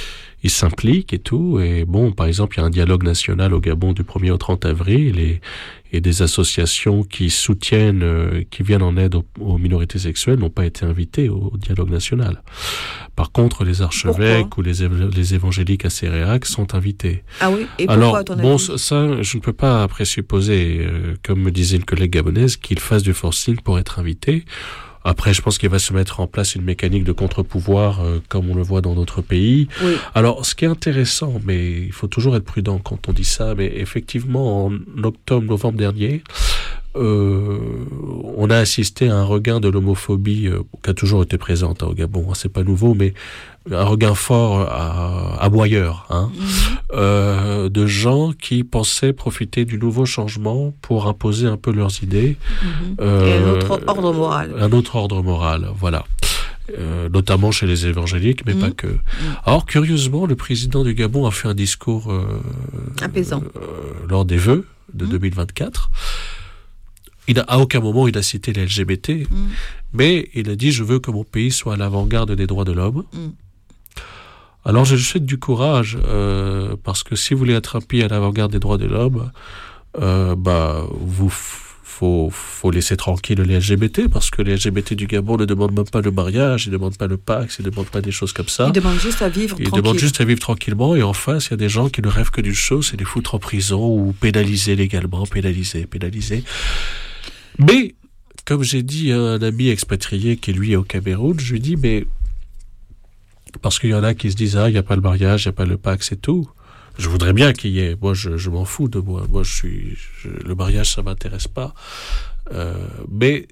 ils s'impliquent et tout. Et bon, par exemple, il y a un dialogue national au Gabon du premier au trente avril et, et des associations qui soutiennent, euh, qui viennent en aide aux, aux minorités sexuelles n'ont pas été invitées au, au dialogue national. Par contre, les archevêques pourquoi ou les, év- les évangéliques à Séréac sont invités. Ah oui, et pourquoi, Alors, à ton bon, avis? ça, je ne peux pas présupposer, euh, comme me disait une collègue gabonaise, qu'il fasse du forcing pour être invité. Après, je pense qu'il va se mettre en place une mécanique de contre-pouvoir, euh, comme on le voit dans d'autres pays. Oui. Alors, ce qui est intéressant, mais il faut toujours être prudent quand on dit ça, mais effectivement, en octobre, novembre dernier, euh, on a assisté à un regain de l'homophobie euh, qui a toujours été présente hein, au Gabon. Hein, c'est pas nouveau, mais un regain fort à, à Boyeur, hein, mmh. euh, de gens qui pensaient profiter du nouveau changement pour imposer un peu leurs idées. Mmh. Euh, Et un autre ordre moral. Un autre ordre moral, voilà. Euh, notamment chez les évangéliques, mais mmh. pas que. Mmh. Alors, curieusement, le président du Gabon a fait un discours euh, apaisant euh, lors des vœux de mmh. deux mille vingt-quatre. Il a, à aucun moment il a cité les L G B T, mmh. mais il a dit « Je veux que mon pays soit à l'avant-garde des droits de l'homme mmh. ». Alors je lui souhaite du courage, euh, parce que si vous voulez être un pays à l'avant-garde des droits de l'homme, euh, bah, vous faut, faut laisser tranquille les L G B T, parce que les L G B T du Gabon ne demandent même pas le mariage, ils ne demandent pas le Pax, ils ne demandent pas des choses comme ça. Ils demandent juste à vivre ils tranquille. Ils demandent juste à vivre tranquillement, et en face, il y a des gens qui ne rêvent que d'une chose, c'est de les foutre en prison ou pénaliser légalement, pénaliser, pénaliser. Mais, comme j'ai dit à un ami expatrié qui lui est au Cameroun, je lui dis, mais parce qu'il y en a qui se disent, ah, il n'y a pas le mariage, il n'y a pas le Pax et tout. Je voudrais bien qu'il y ait. Moi, je, je m'en fous de moi. Moi, je suis. Je, le mariage, ça m'intéresse pas. Euh, mais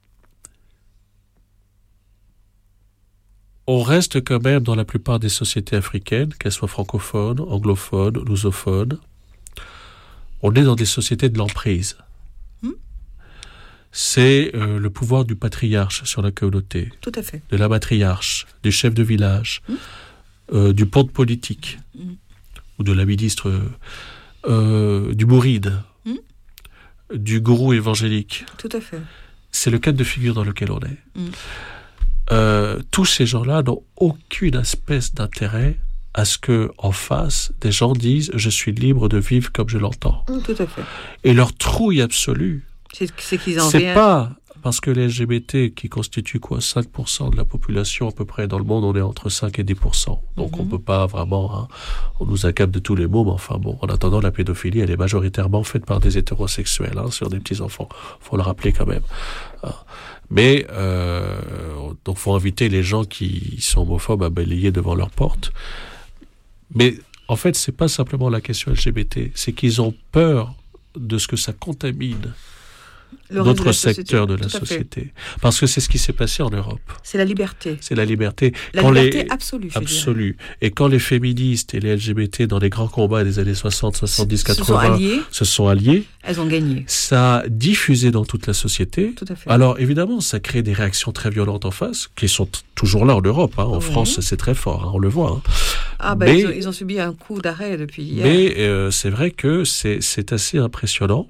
on reste quand même dans la plupart des sociétés africaines, qu'elles soient francophones, anglophones, lusophones. On est dans des sociétés de l'emprise. Hmm. C'est euh, le pouvoir du patriarche sur la communauté. Tout à fait. De la matriarche, du chef de village, hmm. euh, du ponte politique. Hmm. ou de la ministre euh, du mouride, mmh. du gourou évangélique. Tout à fait. C'est le cas de figure dans lequel on est. Mmh. Euh, tous ces gens-là n'ont aucune espèce d'intérêt à ce que, en face, des gens disent « je suis libre de vivre comme je l'entends mmh. ». Tout à fait. Et leur trouille absolue, c'est, c'est qu'ils en c'est viennent. pas parce que les L G B T, qui constituent quoi, cinq pour cent de la population à peu près dans le monde, on est entre cinq et dix pour cent. Donc mm-hmm. on peut pas vraiment, hein, on nous accable de tous les mots, mais enfin bon, en attendant, la pédophilie, elle est majoritairement faite par des hétérosexuels, hein, sur des petits-enfants. Faut le rappeler quand même. Hein. Mais, euh, donc faut inviter les gens qui sont homophobes à balayer devant leur porte. Mais, en fait, c'est pas simplement la question L G B T, c'est qu'ils ont peur de ce que ça contamine d'autres secteurs de la société. Parce que c'est ce qui s'est passé en Europe. C'est la liberté. C'est la liberté. La quand liberté les... absolue. Absolue. Et quand les féministes et les L G B T, dans les grands combats des années soixante, soixante-dix, quatre-vingts, se sont alliés, se sont alliés, elles ont gagné. Ça a diffusé dans toute la société. Tout à fait. Alors, évidemment, ça crée des réactions très violentes en face, qui sont t- toujours là en Europe. Hein. En oui. France, c'est très fort, hein, on le voit. Hein. Ah, ben, mais, ils, ont, ils ont subi un coup d'arrêt depuis hier. Mais euh, c'est vrai que c'est, c'est assez impressionnant.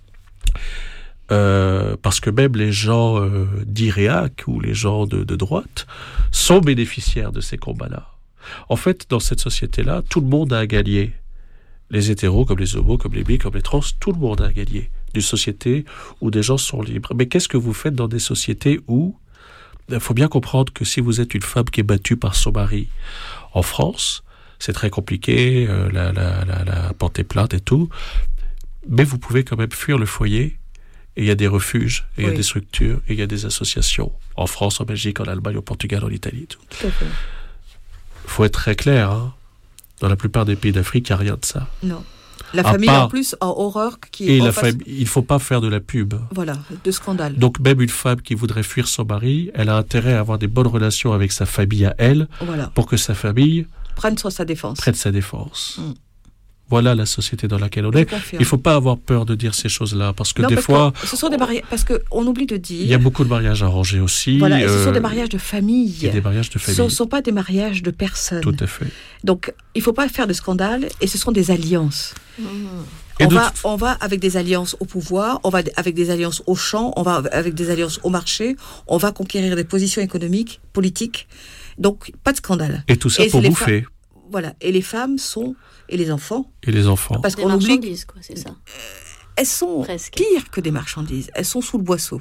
Euh, parce que même les gens euh, d'Iréac ou les gens de, de droite sont bénéficiaires de ces combats-là. En fait, dans cette société-là, tout le monde a à gagner. Les hétéros, comme les homos, comme les bi, comme les trans, tout le monde a à gagner. D'une société où des gens sont libres. Mais qu'est-ce que vous faites dans des sociétés où... Il faut bien comprendre que si vous êtes une femme qui est battue par son mari en France, c'est très compliqué, euh, la, la, la, la porter plainte et tout, mais vous pouvez quand même fuir le foyer. Et il y a des refuges, et il oui. y a des structures, et il y a des associations. En France, en Belgique, en Allemagne, au Portugal, en Italie. Tout. Tout à fait. Faut être très clair, hein. Dans la plupart des pays d'Afrique, il n'y a rien de ça. Non. La à famille, part... en plus, en horreur. Qui et est la face... fam... il ne faut pas faire de la pub. Voilà, de scandale. Donc, même une femme qui voudrait fuir son mari, elle a intérêt à avoir des bonnes relations avec sa famille à elle, voilà. pour que sa famille prenne sa défense. Prenne sa défense. Mm. Voilà la société dans laquelle on est. Il ne faut pas avoir peur de dire ces choses-là, parce que non, des parce fois... Que ce sont des mariages... Parce qu'on oublie de dire... Il y a beaucoup de mariages arrangés aussi. Voilà, et euh, ce sont des mariages de famille. Il y a des mariages de famille. Ce ne sont pas des mariages de personnes. Tout à fait. Donc, il ne faut pas faire de scandale, et ce sont des alliances. Mmh. Et on, de va, t... on va avec des alliances au pouvoir, on va avec des alliances au champ, on va avec des alliances au marché, on va conquérir des positions économiques, politiques. Donc, pas de scandale. Et tout ça et pour bouffer. Fa... Voilà. Et les femmes sont... Et les enfants. Et les enfants. Parce Des qu'on oublie... marchandises, quoi, c'est ça. Elles sont Presque. pires que des marchandises. Elles sont sous le boisseau.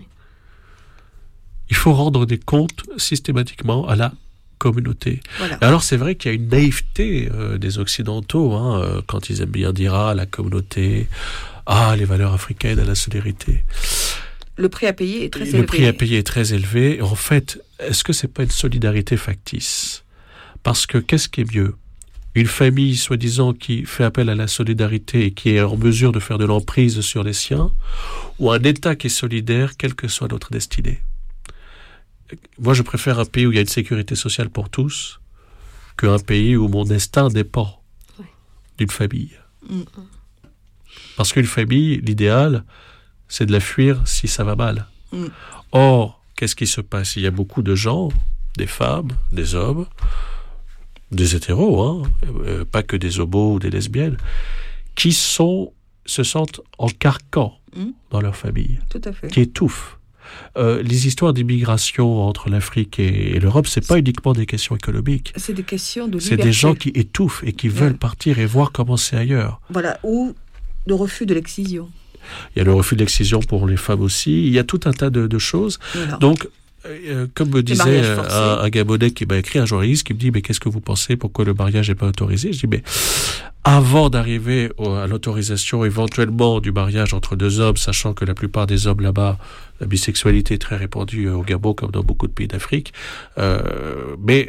Il faut rendre des comptes systématiquement à la communauté. Voilà. Alors c'est vrai qu'il y a une naïveté euh, des Occidentaux, hein, euh, quand ils aiment bien dire ah, la communauté, ah, les valeurs africaines, la solidarité. Le prix à payer est très Le élevé. Le prix à payer est très élevé. En fait, est-ce que c'est pas une solidarité factice ? Parce que qu'est-ce qui est mieux ? Une famille, soi-disant, qui fait appel à la solidarité et qui est en mesure de faire de l'emprise sur les siens, ou un État qui est solidaire, quelle que soit notre destinée. Moi, je préfère un pays où il y a une sécurité sociale pour tous qu'un pays où mon destin dépend oui. d'une famille. Mmh. Parce qu'une famille, l'idéal, c'est de la fuir si ça va mal. Mmh. Or, qu'est-ce qui se passe ? Il y a beaucoup de gens, des femmes, des hommes, des hétéros, hein, euh, pas que des homos ou des lesbiennes, qui sont, se sentent en carcan mmh. dans leur famille, tout à fait. Qui étouffent. Euh, les histoires d'immigration entre l'Afrique et, et l'Europe, c'est pas uniquement des questions économiques. C'est des questions de liberté. C'est des gens qui étouffent et qui ouais. veulent partir et voir comment c'est ailleurs. Voilà, ou le refus de l'excision. Il y a le refus de l'excision pour les femmes aussi. Il y a tout un tas de, de choses. Voilà. Donc, Euh, comme me disait un, un Gabonais qui m'a écrit, un journaliste qui me dit mais qu'est-ce que vous pensez, pourquoi le mariage n'est pas autorisé ? Je dis mais avant d'arriver au, à l'autorisation éventuellement du mariage entre deux hommes, sachant que la plupart des hommes là-bas, la bisexualité est très répandue au Gabon comme dans beaucoup de pays d'Afrique, euh, mais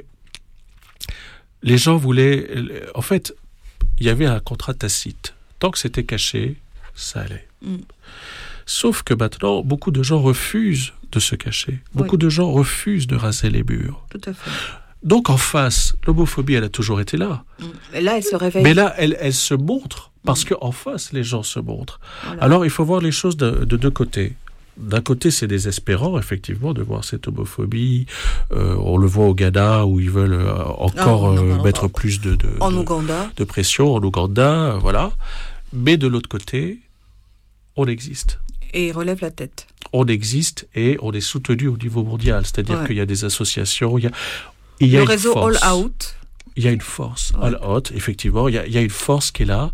les gens voulaient, en fait, il y avait un contrat tacite. Tant que c'était caché, ça allait. Mm. Sauf que maintenant, beaucoup de gens refusent de se cacher. Beaucoup oui. de gens refusent de raser les murs. Tout à fait. Donc en face, l'homophobie, elle a toujours été là. Et là, elle se réveille. Mais là, elle, elle se montre parce mmh. qu'en face, les gens se montrent. Voilà. Alors, il faut voir les choses de, de deux côtés. D'un côté, c'est désespérant, effectivement, de voir cette homophobie. Euh, on le voit au Ghana, où ils veulent euh, encore ah, non, non, euh, mettre non, plus de, de, en de, Ouganda. de pression. En Ouganda, euh, voilà. Mais de l'autre côté, on existe. Et relève la tête. On existe et on est soutenu au niveau mondial. C'est-à-dire ouais. qu'il y a des associations, il y a, il y a le une réseau force. All Out. Il y a une force. Ouais. All Out, effectivement. Il y, a, il y a une force qui est là.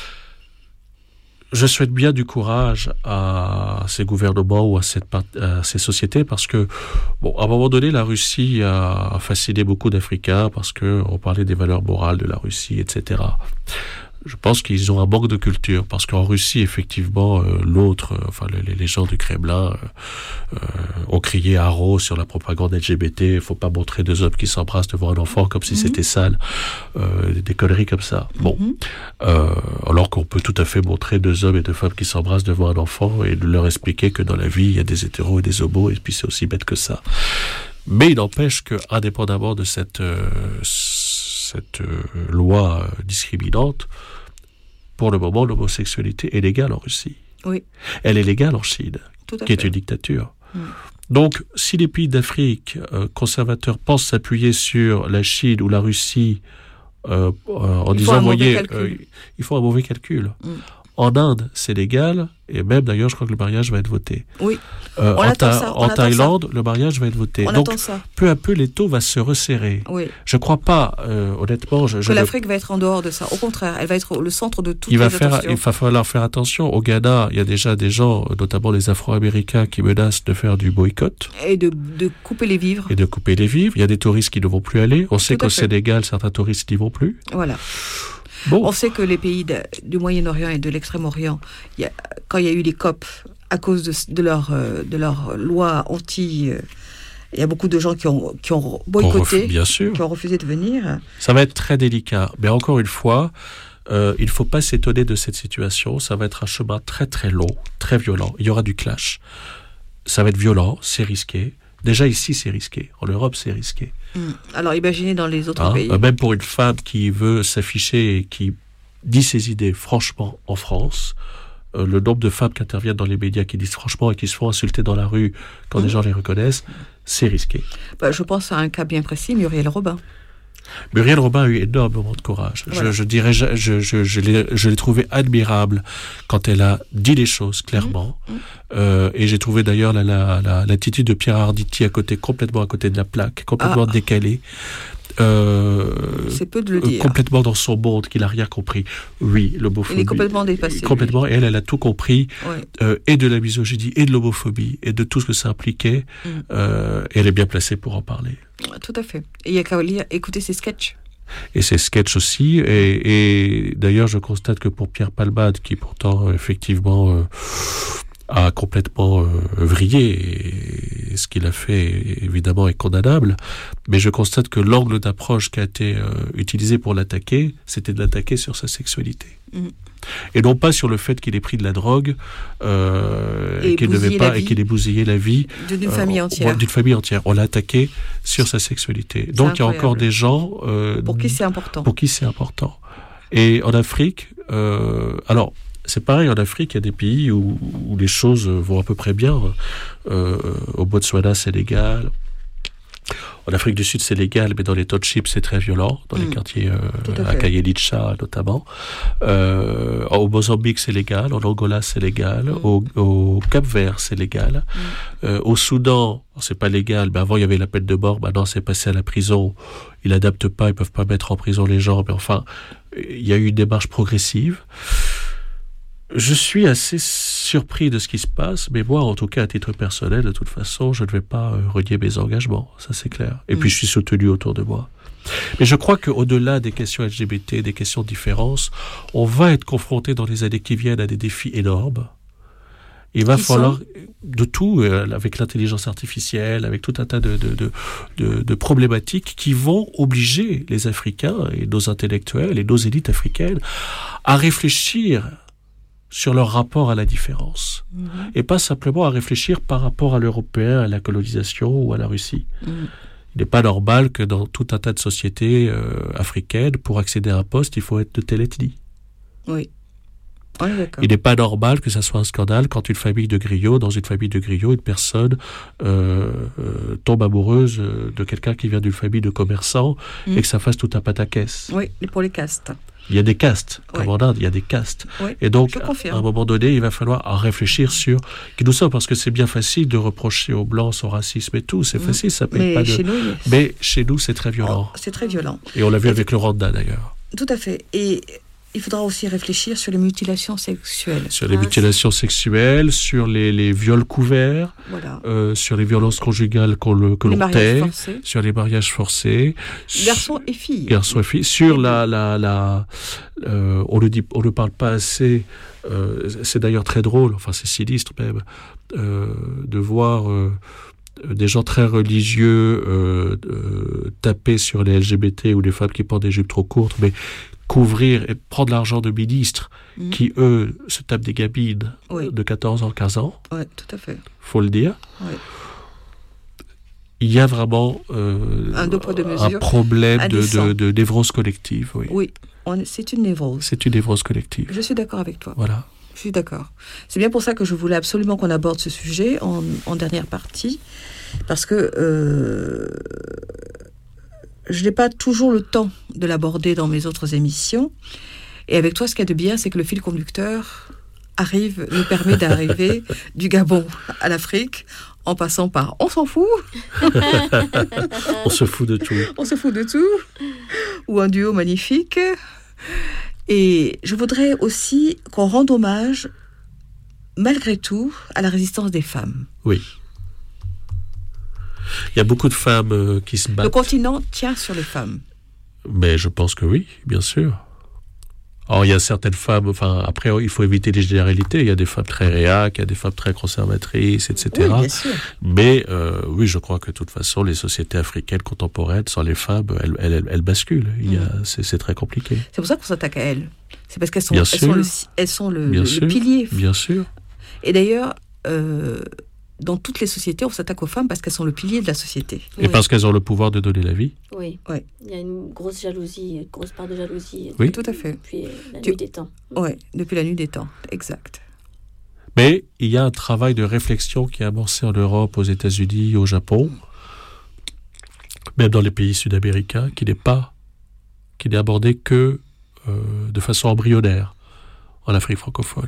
Je souhaite bien du courage à ces gouvernements ou à, cette, à ces sociétés parce que, bon, à un moment donné, la Russie a fasciné beaucoup d'Africains parce qu'on parlait des valeurs morales de la Russie, et cetera. Je pense qu'ils ont un manque de culture, parce qu'en Russie, effectivement, euh, l'autre, euh, enfin les, les gens du Kremlin euh, euh, ont crié haro sur la propagande L G B T. Il faut pas montrer deux hommes qui s'embrassent devant un enfant comme si mmh. c'était sale, euh, des conneries comme ça. Bon, mmh. euh, alors qu'on peut tout à fait montrer deux hommes et deux femmes qui s'embrassent devant un enfant et leur expliquer que dans la vie, il y a des hétéros et des homos, et puis c'est aussi bête que ça. Mais il n'empêche que, indépendamment de cette euh, cette euh, loi discriminante, pour le moment, l'homosexualité est légale en Russie. Oui. Elle est légale en Chine, Tout à qui fait. est une dictature. Mm. Donc, si les pays d'Afrique euh, conservateurs pensent s'appuyer sur la Chine ou la Russie euh, euh, en il disant, voyez, euh, il faut un mauvais calcul. Mm. En Inde, c'est légal, et même d'ailleurs, je crois que le mariage va être voté. Oui. Euh, on en attend ta- ça. On en attend Thaïlande, ça. le mariage va être voté. On Donc, attend ça. peu à peu, l'étau va se resserrer. Oui. Je ne crois pas, euh, honnêtement... Je, que je l'Afrique le... va être en dehors de ça. Au contraire, elle va être le centre de toutes il va les faire, attentions. Il va falloir faire attention. Au Ghana, il y a déjà des gens, notamment les Afro-Américains, qui menacent de faire du boycott. Et de, de couper les vivres. Et de couper les vivres. Il y a des touristes qui ne vont plus aller. On sait Tout à qu'au fait. Sénégal, certains touristes n'y vont plus. Voilà. Bon. On sait que les pays de, du Moyen-Orient et de l'Extrême-Orient, il y a, quand il y a eu les C O P, à cause de, de, leur, de leur loi anti... Euh, il y a beaucoup de gens qui ont, qui ont boycotté, refus, bien sûr. qui ont refusé de venir. Ça va être très délicat. Mais encore une fois, euh, il ne faut pas s'étonner de cette situation. Ça va être un chemin très très long, très violent. Il y aura du clash. Ça va être violent, c'est risqué. Déjà ici, c'est risqué. En Europe, c'est risqué. Mmh. Alors imaginez dans les autres hein, pays. Même pour une femme qui veut s'afficher et qui dit ses idées franchement en France, euh, le nombre de femmes qui interviennent dans les médias qui disent franchement et qui se font insulter dans la rue quand mmh. les gens les reconnaissent, c'est risqué. Bah, je pense à un cas bien précis, Muriel Robin. Muriel Robin a eu énormément de courage. Voilà. Je, je dirais, je, je, je, je, l'ai, je l'ai trouvé admirable quand elle a dit les choses clairement. Mmh. Euh, et j'ai trouvé d'ailleurs la, la, la, l'attitude de Pierre Arditi à côté, complètement à côté de la plaque, complètement ah. décalée. Euh, c'est peu de le dire. Complètement dans son monde, qu'il n'a rien compris. Oui, l'homophobie. Il est complètement dépassé. Complètement, et elle, elle a tout compris, ouais. euh, et de la misogynie, et de l'homophobie, et de tout ce que ça impliquait, mm. euh, et elle est bien placée pour en parler. Tout à fait. Et il y a qu'à lire, écouter ses sketchs. Et ses sketchs aussi, et, et d'ailleurs je constate que pour Pierre Palmade, qui pourtant effectivement euh, a complètement euh, vrillé, et ce qu'il a fait évidemment est condamnable, mais je constate que l'angle d'approche qui a été euh, utilisé pour l'attaquer, c'était de l'attaquer sur sa sexualité. Mmh. Et non pas sur le fait qu'il ait pris de la drogue euh, et, et qu'il ne devait pas et qu'il ait bousillé la vie d'une euh, famille entière. D'une famille entière. On l'a attaqué sur sa sexualité. C'est Donc incroyable. Il y a encore des gens euh, pour qui c'est important. Pour qui c'est important. Et en Afrique, euh, alors c'est pareil, en Afrique, il y a des pays où, où les choses vont à peu près bien. Euh, au Botswana, c'est légal. En Afrique du Sud, c'est légal, mais dans les townships, c'est très violent, dans mmh. les quartiers euh, à Kayelitsha notamment. Euh, au Mozambique, c'est légal. En Angola, c'est légal. Mmh. Au, au Cap-Vert, c'est légal. Mmh. Euh, au Soudan, c'est pas légal, mais avant, il y avait la peine de mort. Maintenant, c'est passé à la prison. Ils n'adaptent pas, ils peuvent pas mettre en prison les gens. Mais enfin, il y a eu une démarche progressive. Je suis assez surpris de ce qui se passe, mais moi, en tout cas, à titre personnel, de toute façon, je ne vais pas euh, renier mes engagements, ça c'est clair. Et mmh. puis, je suis soutenu autour de moi. Mais je crois qu'au-delà des questions L G B T, des questions de différence, on va être confronté dans les années qui viennent à des défis énormes. Il va qui falloir sont... de tout, euh, avec l'intelligence artificielle, avec tout un tas de, de, de, de, de problématiques qui vont obliger les Africains et nos intellectuels et nos élites africaines à réfléchir sur leur rapport à la différence. Mmh. Et pas simplement à réfléchir par rapport à l'Européen, à la colonisation ou à la Russie. Mmh. Il n'est pas normal que dans tout un tas de sociétés euh, africaines, pour accéder à un poste, il faut être de telle ethnie. Oui. Oui, d'accord. Il n'est pas normal que ça soit un scandale quand une famille de griots, dans une famille de griots, une personne euh, euh, tombe amoureuse de quelqu'un qui vient d'une famille de commerçants mmh. et que ça fasse tout un pataquès. Oui, et pour les castes. Il y a des castes, comme oui. en Inde, il y a des castes. Oui, et donc, à un moment donné, il va falloir réfléchir sur qui nous sommes, parce que c'est bien facile de reprocher aux Blancs son racisme et tout, c'est mmh. facile, ça paye Mais pas de... Chez nous, Mais chez nous, c'est très violent. Oh, c'est très violent. Et on l'a vu et avec le Rwanda, d'ailleurs. Tout à fait. Et il faudra aussi réfléchir sur les mutilations sexuelles. Sur les ah, mutilations c'est... sexuelles, sur les, les viols couverts, voilà. euh, sur les violences conjugales qu'on le, que les l'on tait, forcés. Sur les mariages forcés. Garçons et filles. Garçons et filles. Sur la... la, la euh, on ne dit, on ne parle pas assez, euh, c'est d'ailleurs très drôle, enfin c'est sinistre même, euh, de voir... Euh, des gens très religieux euh, euh, taper sur les L G B T ou les femmes qui portent des jupes trop courtes, mais couvrir et prendre l'argent de ministres mmh. qui, eux, se tapent des gamines oui. de quatorze ans, quinze ans. Oui, tout à fait. Faut le dire. Oui. Il y a vraiment euh, un, de un problème de, de, de névrose collective. Oui, oui. On, c'est une névrose. C'est une névrose collective. Je suis d'accord avec toi. Voilà. Je suis d'accord. C'est bien pour ça que je voulais absolument qu'on aborde ce sujet en, en dernière partie, parce que euh, je n'ai pas toujours le temps de l'aborder dans mes autres émissions. Et avec toi, ce qu'il y a de bien, c'est que le fil conducteur arrive, nous permet d'arriver du Gabon à l'Afrique, en passant par « on s'en fout ». On se fout de tout. On se fout de tout. Ou un duo magnifique. Et je voudrais aussi qu'on rende hommage, malgré tout, à la résistance des femmes. Oui. Il y a beaucoup de femmes euh, qui se battent. Le continent tient sur les femmes. Mais je pense que oui, bien sûr. Alors, il y a certaines femmes, enfin, après, il faut éviter les généralités. Il y a des femmes très réac, il y a des femmes très conservatrices, et cetera. Oui, bien sûr. Mais, euh, oui, je crois que de toute façon, les sociétés africaines contemporaines, sans les femmes, elles, elles, elles basculent. Il y a, mmh. c'est, c'est très compliqué. C'est pour ça qu'on s'attaque à elles. C'est parce qu'elles sont, elles sont, le, elles sont le, le, le pilier. Bien sûr. Et d'ailleurs, euh, dans toutes les sociétés, on s'attaque aux femmes parce qu'elles sont le pilier de la société. Et oui. parce qu'elles ont le pouvoir de donner la vie. Oui. oui. Il y a une grosse jalousie, une grosse part de jalousie. Oui. Tout à fait. Depuis la tu... nuit des temps. Oui, depuis la nuit des temps, exact. Mais il y a un travail de réflexion qui est amorcé en Europe, aux États-Unis, au Japon, même dans les pays sud-américains, qui n'est pas, qui n'est abordé que euh, de façon embryonnaire en Afrique francophone.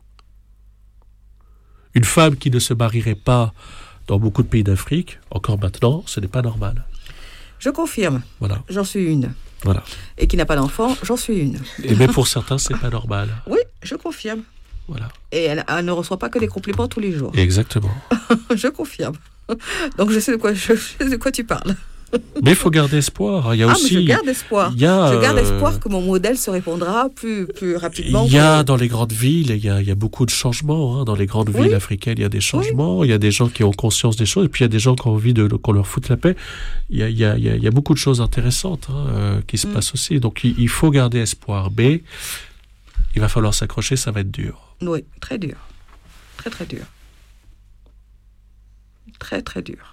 Une femme qui ne se marierait pas dans beaucoup de pays d'Afrique, encore maintenant, ce n'est pas normal. Je confirme. Voilà. J'en suis une. Voilà. Et qui n'a pas d'enfant, j'en suis une. Et même pour certains, c'est pas normal. Oui, je confirme. Voilà. Et elle, elle ne reçoit pas que des compliments tous les jours. Exactement. Je confirme. Donc je sais de quoi, je, je sais de quoi tu parles. Mais il faut garder espoir. Il y a ah, aussi. mais je garde espoir. Il y a, je garde euh, espoir que mon modèle se répondra plus, plus rapidement. Il y a que... dans les grandes villes, il y a, il y a beaucoup de changements. Hein. Dans les grandes Oui. villes africaines, il y a des changements. Oui. Il y a des gens qui ont conscience des choses. Et puis il y a des gens qui ont envie de, qu'on leur foute la paix. Il y a, il y a, il y a, il y a beaucoup de choses intéressantes hein, euh, qui se mm. passent aussi. Donc il, il faut garder espoir. Mais il va falloir s'accrocher, ça va être dur. Oui, très dur. Très, très dur. Très, très dur.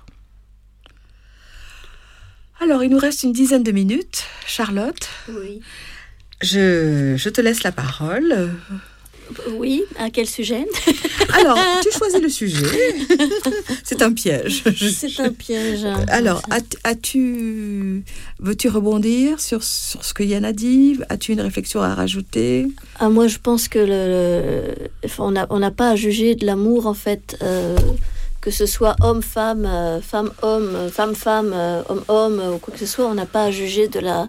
Alors, il nous reste une dizaine de minutes. Charlotte, Oui. je, je te laisse la parole. Oui, à quel sujet? Alors, tu choisis le sujet. C'est un piège. C'est un piège. Alors, as, as-tu... veux-tu rebondir sur, sur ce que Yann a dit? As-tu une réflexion à rajouter? Ah, moi, je pense que le, le, on n'a on n'a pas à juger de l'amour, en fait... Euh, que ce soit homme-femme, euh, femme-homme, femme-femme, euh, homme-homme, ou quoi que ce soit, on n'a pas à juger de, la,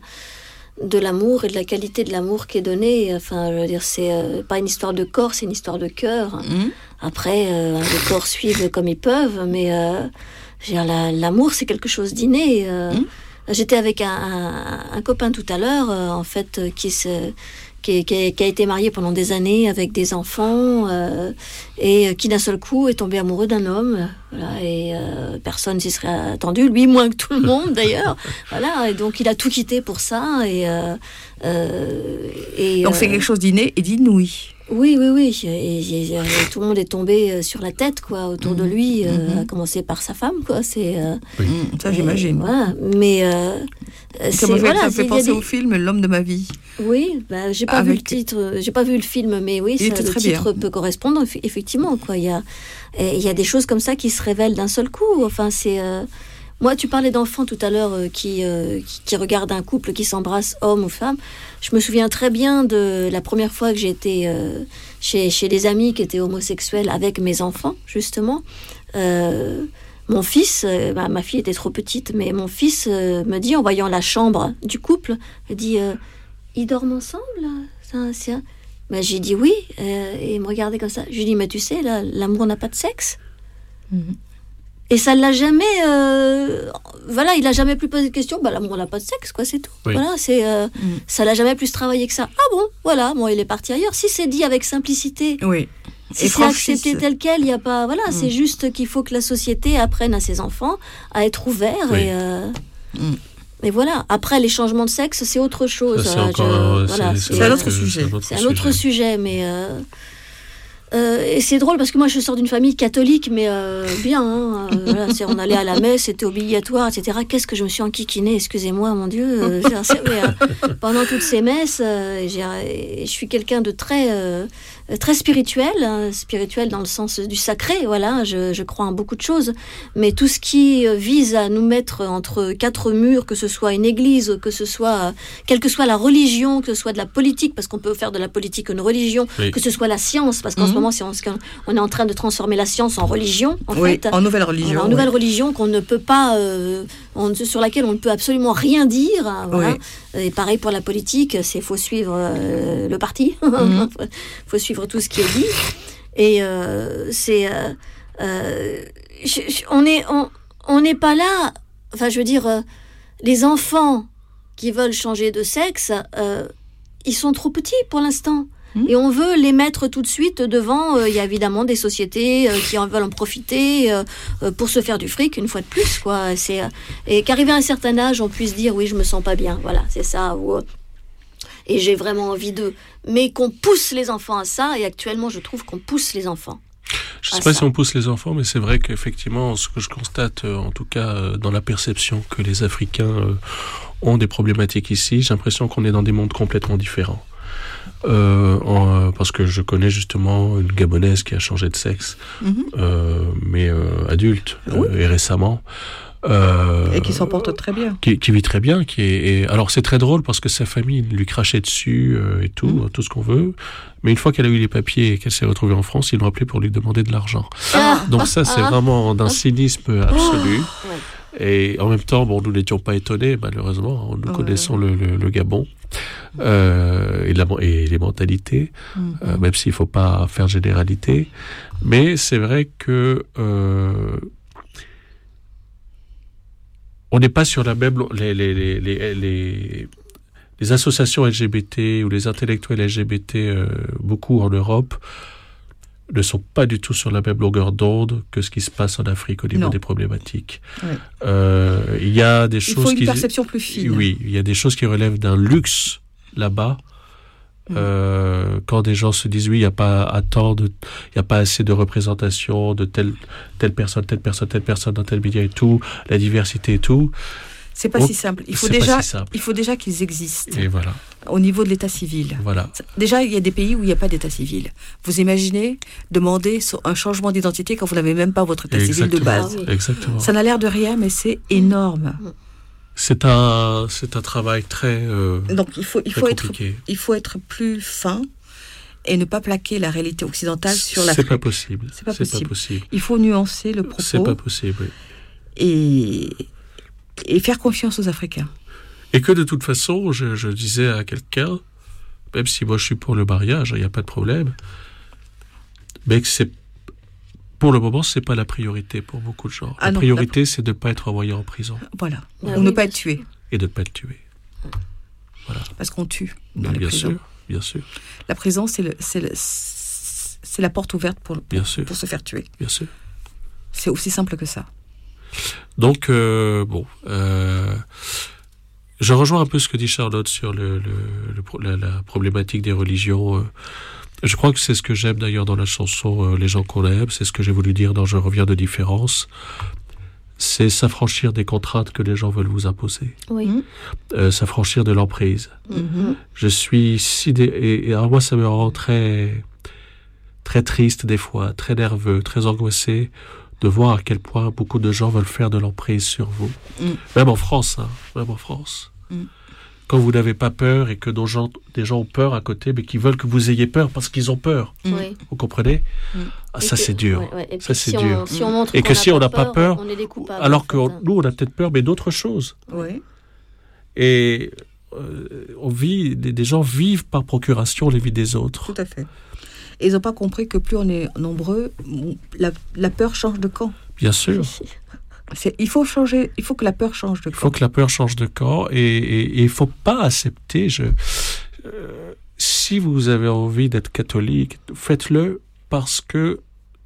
de l'amour et de la qualité de l'amour qui est donné. Enfin, je veux dire, c'est euh, pas une histoire de corps, c'est une histoire de cœur. Mmh. Après, euh, les corps suivent comme ils peuvent, mais euh, je veux dire, la, l'amour, c'est quelque chose d'inné. Euh, mmh. J'étais avec un, un, un copain tout à l'heure, euh, en fait, euh, qui se... Qui, qui, qui a été marié pendant des années avec des enfants euh, et qui d'un seul coup est tombé amoureux d'un homme. Voilà, et euh, personne s'y serait attendu, lui moins que tout le monde d'ailleurs. Voilà, et donc il a tout quitté pour ça. Et, euh, euh, et, donc c'est euh, quelque chose d'inné et d'inouï. Oui, oui, oui. Et, et, et, tout le monde est tombé sur la tête, quoi, autour mmh. de lui, euh, mmh. à commencer par sa femme, quoi. C'est, euh, oui. Ça, j'imagine. Et, voilà. Mais euh, c'est, voilà, ça me fait penser des... au film L'homme de ma vie. Oui, bah, j'ai pas Avec... vu le titre, j'ai pas vu le film, mais oui, ça, le titre bien. Peut correspondre effectivement, quoi. Il y a, il y a des choses comme ça qui se révèlent d'un seul coup. Enfin, c'est euh... moi, tu parlais d'enfants tout à l'heure euh, qui, euh, qui qui regardent un couple qui s'embrasse, homme ou femme. Je me souviens très bien de la première fois que j'ai été euh, chez chez des amis qui étaient homosexuels avec mes enfants, justement. Euh, Mon fils, euh, bah, ma fille était trop petite, mais mon fils euh, me dit, en voyant la chambre du couple, il dit euh, « Ils dorment ensemble ça, c'est un... » bah, j'ai dit oui, euh, et il me regardait comme ça. Je lui ai dit « Mais tu sais, là, l'amour n'a pas de sexe. Mm-hmm. » Et ça ne l'a jamais... Euh, voilà, il n'a jamais plus posé de question. Bah, l'amour n'a pas de sexe, quoi, c'est tout. Oui. Voilà, c'est, euh, mm. Ça ne l'a jamais plus travaillé que ça. Ah bon, voilà, bon, il est parti ailleurs. Si c'est dit avec simplicité... Oui. Si c'est accepté tel quel, il y a pas. Voilà, mmh. c'est juste qu'il faut que la société apprenne à ses enfants à être ouverts oui. et. Euh, mmh. Et voilà. Après, les changements de sexe, c'est autre chose. Ça, c'est, encore, je, voilà, c'est, c'est, c'est un autre sujet. C'est un autre, c'est un autre sujet. sujet, mais. Euh, euh, et c'est drôle parce que moi, je sors d'une famille catholique, mais euh, bien. Hein, euh, voilà, c'est, on allait à la messe, c'était obligatoire, et cetera. Qu'est-ce que je me suis enquiquinée, excusez-moi, mon Dieu. Euh, c'est, mais, euh, pendant toutes ces messes, euh, j'ai, je suis quelqu'un de très. Euh, très spirituel, hein, spirituel dans le sens du sacré, voilà, je, je crois en beaucoup de choses, mais tout ce qui vise à nous mettre entre quatre murs, que ce soit une église, que ce soit, quelle que soit la religion, que ce soit de la politique, parce qu'on peut faire de la politique une religion, oui. que ce soit la science, parce qu'en mmh. ce moment, c'est, on est en train de transformer la science en religion, en oui, fait. en nouvelle religion. En, en nouvelle oui. religion qu'on ne peut pas, euh, on, sur laquelle on ne peut absolument rien dire, hein, voilà. Oui. Et pareil pour la politique, c'est faut suivre euh, le parti, mmh. faut suivre tout ce qui est dit. Et euh, c'est, euh, euh, je, je, on est, on, on n'est pas là. Enfin, je veux dire, euh, les enfants qui veulent changer de sexe, euh, ils sont trop petits pour l'instant. Mmh. Et on veut les mettre tout de suite devant. Il euh, y a évidemment des sociétés euh, qui en veulent en profiter euh, pour se faire du fric, une fois de plus, quoi. C'est, euh, et qu'arrivé à un certain âge, on puisse dire oui, je me sens pas bien. Voilà, c'est ça. Ou, euh, et j'ai vraiment envie d'eux. Mais qu'on pousse les enfants à ça. Et actuellement, je trouve qu'on pousse les enfants. Je ne sais pas ça. si on pousse les enfants, mais c'est vrai qu'effectivement, ce que je constate, euh, en tout cas euh, dans la perception que les Africains euh, ont des problématiques ici, j'ai l'impression qu'on est dans des mondes complètement différents. Euh, en, euh, parce que je connais justement une Gabonaise qui a changé de sexe, mm-hmm. euh, mais euh, adulte, oui. euh, et récemment. Euh, et qui s'en porte très bien. Qui, qui vit très bien. Qui est, et, alors c'est très drôle parce que sa famille lui crachait dessus euh, et tout, mm. tout ce qu'on veut. Mais une fois qu'elle a eu les papiers et qu'elle s'est retrouvée en France, ils l'ont appelée pour lui demander de l'argent. Ah. Donc ça, c'est vraiment d'un cynisme absolu. Oh. Et en même temps, bon, nous n'étions pas étonnés, malheureusement. Nous Ouais. connaissons le, le, le Gabon euh, et, la, et les mentalités, Mm-hmm. euh, même s'il ne faut pas faire généralité. Mais c'est vrai que euh, on n'est pas sur la même... Les, les, les, les, les, les associations L G B T ou les intellectuels L G B T, euh, beaucoup en Europe, ne sont pas du tout sur la même longueur d'onde que ce qui se passe en Afrique au niveau Non. des problématiques. Oui. Euh, il y a des Il choses faut une qui... perception plus fine. Oui, il y a des choses qui relèvent d'un luxe là-bas. Mm. Euh, quand des gens se disent oui, il n'y a pas à temps de, il y a pas assez de représentation de telle telle personne, telle personne, telle personne dans tel média et tout, la diversité et tout. C'est pas Oh, si simple. Il faut c'est pas déjà, si simple. il faut déjà qu'ils existent Et voilà, au niveau de l'état civil. voilà. Déjà, il y a des pays où il n'y a pas d'état civil. Vous imaginez demander so- un changement d'identité quand vous n'avez même pas votre état civil de Exactement. base. Ah oui. Exactement. Ça n'a l'air de rien, mais c'est énorme. C'est un, c'est un travail très, euh, Donc il faut, il très faut être, compliqué. il faut être plus fin et ne pas plaquer la réalité occidentale sur C'est l'Afrique. pas possible. C'est pas C'est possible. pas possible. Il faut nuancer le C'est propos pas possible. oui. et, et faire confiance aux Africains. Et que de toute façon, je, je disais à quelqu'un, même si moi je suis pour le mariage, il n'y a pas de problème, mais que c'est, pour le moment, c'est pas la priorité pour beaucoup de gens. Ah la non, priorité, c'est de ne pas être envoyé en prison Voilà. Ah Ou oui, ne pas bien être tué, et de ne pas être tué. parce qu'on tue dans Mais les bien prisons. sûr, bien sûr, La prison, c'est, le, c'est, le, c'est la porte ouverte pour, bien pour, sûr, pour se faire tuer. bien sûr. C'est aussi simple que ça. Donc, euh, bon, euh, je rejoins un peu ce que dit Charlotte sur le, le, le pro- la, la problématique des religions. euh. Je crois que c'est ce que j'aime d'ailleurs dans la chanson euh, Les gens qu'on aime, c'est ce que j'ai voulu dire dans Je reviens de différence. C'est s'affranchir des contraintes que les gens veulent vous imposer, Oui. Mhm. euh, s'affranchir de l'emprise. Mhm. Je suis si dé... et, et alors moi ça me rend très très triste des fois, très nerveux, très angoissé de voir à quel point beaucoup de gens veulent faire de l'emprise sur vous. Mm. Même en France, hein, même en France. Mm. Quand vous n'avez pas peur et que des gens, des gens ont peur à côté, mais qui veulent que vous ayez peur parce qu'ils ont peur. Mm. Oui. Vous comprenez Mm. ah, Et Ça que- c'est dur. ouais, ouais. Et Ça, puis c'est si dur. On, si on montre Et qu'on que si on n'a pas peur, on est des coupables. en Alors fait, que hein. nous, on a peut-être peur, mais d'autres choses. Oui. Et euh, on vit, des, des gens vivent par procuration les vies des autres. Tout à fait. Et ils n'ont pas compris que plus on est nombreux, la, la peur change de camp. Bien sûr. C'est, il faut changer, il faut que la peur change de Il faut camp. que la peur change de camp et, et, et il faut pas accepter. Je, euh, si vous avez envie d'être catholique, faites-le parce que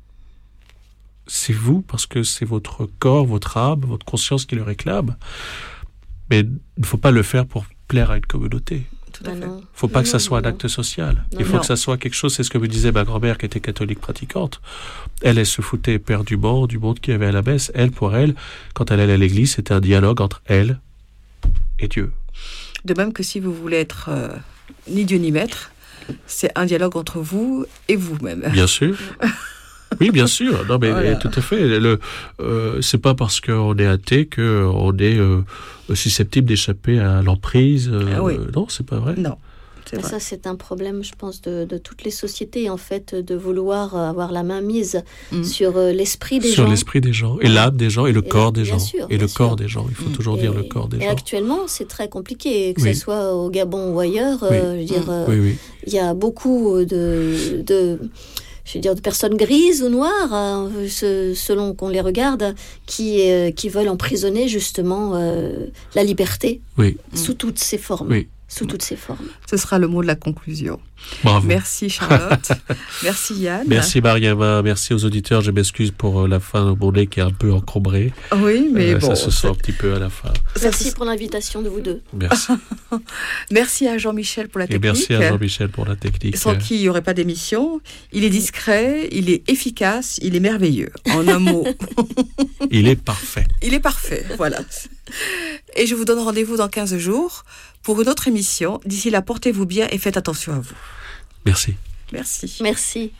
c'est vous, parce que c'est votre corps, votre âme, votre conscience qui le réclame. Mais il ne faut pas le faire pour plaire à une communauté. Tout à Ah fait. non. Il ne faut pas Non, que ça non, soit un non. acte social. Non, il faut non. que ça soit quelque chose, c'est ce que me disait ma grand-mère qui était catholique pratiquante. Elle, elle se foutait éperdument du monde qui avait à la messe. Elle, pour elle, quand elle allait à l'église, c'était un dialogue entre elle et Dieu. De même que si vous voulez être euh, ni Dieu ni maître, c'est un dialogue entre vous et vous-même. Bien sûr. Oui, bien sûr. Non, mais Voilà. tout à fait. Le, euh, c'est pas parce qu'on est athée qu'on est euh, susceptible d'échapper à l'emprise. euh, Ah oui. Non, c'est pas vrai. Non, c'est Mais vrai. ça, c'est un problème, je pense, de, de toutes les sociétés, en fait, de vouloir avoir la main mise Mm. sur euh, l'esprit des Sur gens. l'esprit des gens, et l'âme des gens, et le Et corps la- des bien gens. sûr, et bien le corps sûr. des gens. Il faut Mm. toujours Et- dire le corps des et gens. actuellement, c'est très compliqué, que Oui. ce soit au Gabon ou ailleurs. Oui. euh, je veux dire, Mm. euh, Oui, oui. il y a beaucoup de, de, je veux dire, de personnes grises ou noires, hein, ce- selon qu'on les regarde, qui, euh, qui veulent emprisonner justement euh, la liberté Oui. sous toutes ses formes. Oui. Sous toutes ses formes. Ce sera le mot de la conclusion. Bravo. Merci Charlotte. Merci Yann. Merci Mariama, merci aux auditeurs. Je m'excuse pour euh, la fin de mon nez qui est un peu encombré. Oui, mais Euh, bon. ça se sent c'est- un petit peu à la fin. ça Merci se- pour l'invitation de vous deux. Merci. Merci à Jean-Michel pour la Et technique. merci à Jean-Michel pour la technique. Sans qui il n'y aurait pas d'émission. Il est discret, il est efficace, il est merveilleux. En un mot, Il est parfait. il est parfait. Voilà. Et je vous donne rendez-vous dans quinze jours pour une autre émission. D'ici là, portez-vous bien et faites attention à vous. Merci. Merci. Merci.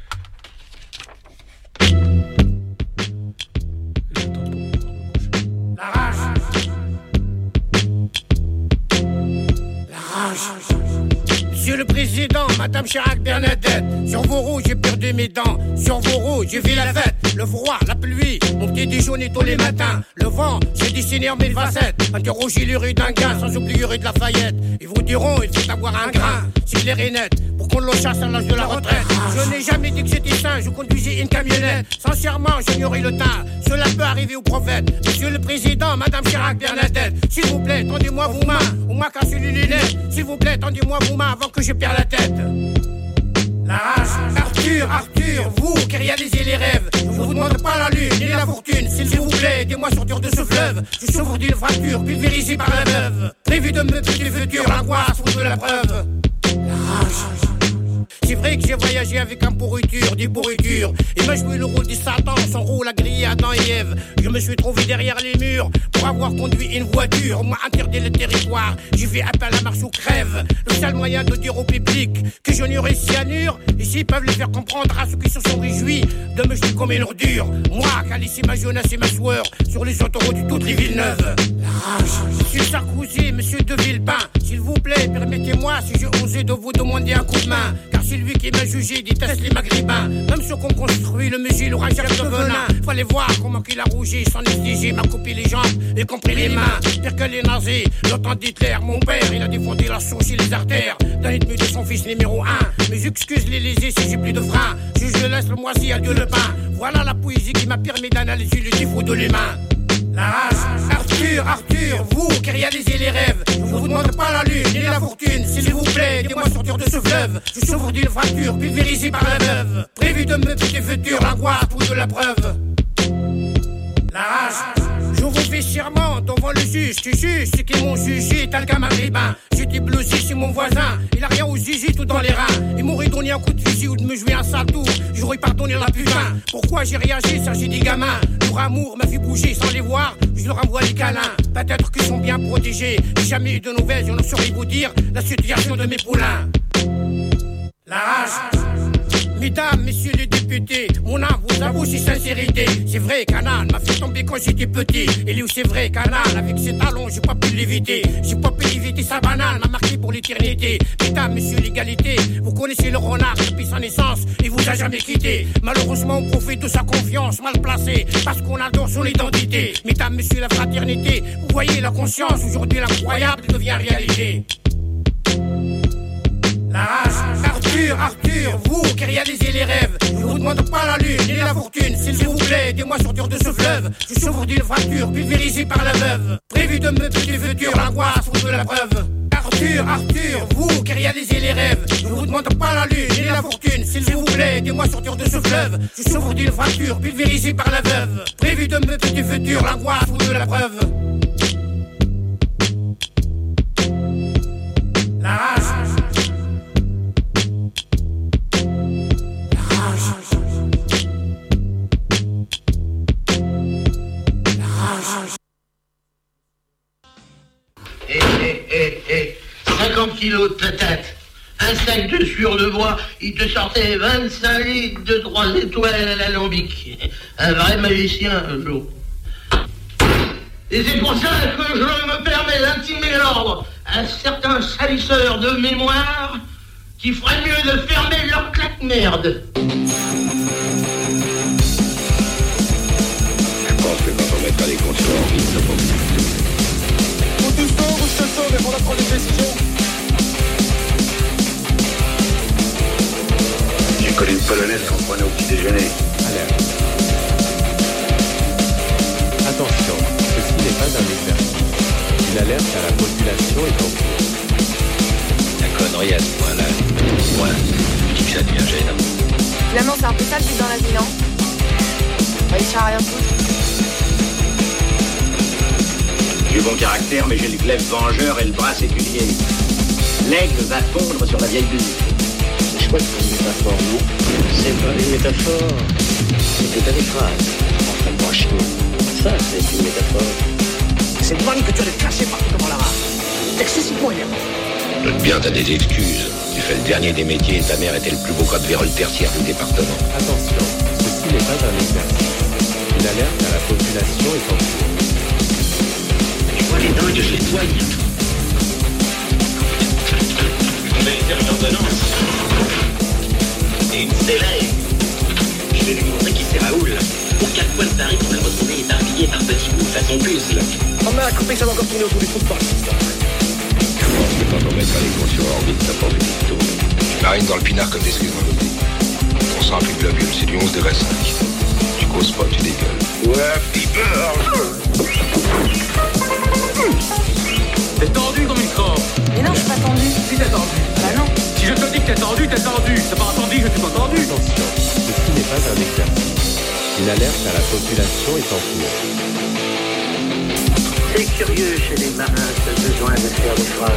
La rage. La rage. Monsieur le Président, Madame Chirac Bernadette, sur vos roues j'ai perdu mes dents, sur vos roues j'ai fait la fête. Le froid, la pluie, mon petit déjeuner tous les matins. Le vent, j'ai dessiné en mille facettes. Interrogez les rues d'un gars, sans oublier rue de Lafayette. Ils vous diront, il faut avoir un grain, c'est clair et net, pour qu'on le chasse à l'âge de la retraite. Je n'ai jamais dit que j'étais sain, je conduisais une camionnette. Sincèrement, j'ignorais le teint, cela peut arriver au prophète. Monsieur le Président, Madame Chirac Bernadette, s'il vous plaît, tendez-moi vos mains, au moins cassez les lunettes. S'il vous plaît, tendez-moi vos mains avant que je perde la tête. La rage, Arthur, Arthur, vous qui réalisez les rêves, je vous demande pas la lune ni la fortune, s'il vous plaît, aidez-moi sortir de ce fleuve. Je souffre d'une fracture, pulvérisée par la veuve, prévu de me tuer du futur, l'angoisse ou de la preuve. La rage. C'est vrai que j'ai voyagé avec un pourriture, des pourritures. Il m'a joué le rôle du Satan, son rôle à griller Adam et Ève. Je me suis trouvé derrière les murs pour avoir conduit une voiture. Moi interdit le territoire, j'ai fait appel à marche ou crève. Le seul moyen de dire au public que je n'aurai cyanure, ici peuvent le faire comprendre à ceux qui se sont réjouis de me jeter comme une ordure. Moi qui a laissé ma jeunesse et ma sueur sur les autoroutes de toutes les Villeneuve. La rage. Monsieur Sarkozy, monsieur de Villepin, s'il vous plaît, permettez-moi si j'ai osé de vous demander un coup de main. Car c'est lui qui m'a jugé, déteste les maghrébins. Même ceux qu'on construit, le musée, l'aura un chef de venin. Fallait voir comment qu'il a rougi, son estigé m'a coupé les jambes, y compris les mains. Pire que les nazis, le temps d'Hitler, mon père, il a défendu la source et les artères d'un ennemi de son fils numéro un. Mais j'excuse les lésés si j'ai plus de frein. Je, je laisse le moisi, adieu le pain. Voilà la poésie qui m'a permis d'analyser le défaut de l'humain. La rage, Arthur, Arthur, vous qui réalisez les rêves, je vous demande pas la lune ni la fortune, s'il vous plaît, aidez-moi à sortir de ce fleuve. Je souffre d'une fracture, pulvérisée par la veuve, prévu de me tuer du futur, l'angoisse ou de la preuve. La rage, je vous fais serment devant le juge, tu juges ceux qui m'ont jugé, tel qu'un maghrébin. J'étais blousé chez mon voisin, il a rien aux zizi tout dans les reins. Il m'aurait donné un coup de fusil ou de me jouer un sale tour, j'aurais pardonné la putain. Pourquoi j'ai réagi, ça j'ai des gamins. Leur amour m'a fait bouger sans les voir, je leur envoie les câlins. Peut-être qu'ils sont bien protégés, j'ai jamais eu de nouvelles, je ne saurais vous dire la situation de mes poulains. La rage. Mesdames, messieurs les députés, mon âme vous avoue ses sincérité. C'est vrai qu'Anna m'a fait tomber quand j'étais petit. Et lui c'est vrai qu'Anna, avec ses talons, j'ai pas pu l'éviter. J'ai pas pu éviter sa banane, m'a marqué pour l'éternité. Mesdames, messieurs l'égalité, vous connaissez le renard depuis sa naissance, il vous a jamais quitté. Malheureusement on profite de sa confiance mal placée, parce qu'on adore son identité. Mesdames, messieurs la fraternité, vous voyez la conscience, aujourd'hui l'incroyable devient réalité. La rage, Arthur, Arthur, vous qui réalisez les rêves, je vous demande pas la lune ni la fortune, s'il vous plaît, aidez-moi à sortir de ce fleuve. Je souffre d'une fracture, pulvérisée par la veuve, prévu de me tuer du futur, l'angoisse ou de la preuve. Arthur, Arthur, vous qui réalisez les rêves, je vous demande pas la lune ni la fortune, s'il vous plaît, aidez-moi à sortir de ce fleuve. Je souffre d'une fracture, pulvérisée par la veuve, prévu de me tuer du futur, l'angoisse ou de la preuve. La rage. Hé, hé, hé, hé, cinquante kilos de patates, un sac de sueur de bois, il te sortait vingt-cinq litres de trois étoiles à l'alambic. Un vrai magicien, Joe. Et c'est pour ça que je me permets d'intimer l'ordre à certains salisseurs de mémoire qui feraient mieux de fermer leur claque-merde. Je pense que quand on mettra les contours en ville, ça va. Ou tu sors ou je te sors, mais pour la prendre des décisions. J'ai connu une polonaise qu'on prenait au petit déjeuner. Alerte. Attention, ceci n'est pas un exercice. Une alerte à la population est en cours. La connerie à ce point-là. Moi, je dis que ça devient gênant. Finalement, c'est un peu ça le but dans la vie, non? Réussir à rien foutre. J'ai bon caractère, mais j'ai le glaive vengeur et le bras séculier. L'aigle va fondre sur la vieille bulle. C'est chouette comme métaphore, non? C'est pas une métaphore. C'est que t'as des phrases. Enfin, moi, chien. Ça, c'est une métaphore. C'est une vanne que tu as de cracher partout devant la rare. C'est excessivement énervant. Doute bien, t'as des excuses. Tu fais le dernier des métiers et ta mère était le plus beau code vérole tertiaire du département. Attention, ceci n'est pas un exercice. Une alerte à la population est en cours. Tu vois les dingues, je les soigne. Mais, comprise, là. On m'a compris que ça va encore tourner autour du trou de balle. Quand on mettra les gros sur orbite, ça porte du tour. Tu marines dans le pinard comme des excuse-moi. On sent plus de globule, c'est du onze degré cinq. Tu causes pas, tu dégueules. Ouais, petit peur. T'es tendu comme une corde. Mais non, je suis pas tendu. Si t'es tendu. Bah non. Si je te dis que t'es tendu, t'es tendu. T'as pas entendu, je suis pas tendu. Attention, ceci n'est pas un exercice. Une alerte à la population est en cours. C'est curieux chez les marins ce besoin de faire des phrases.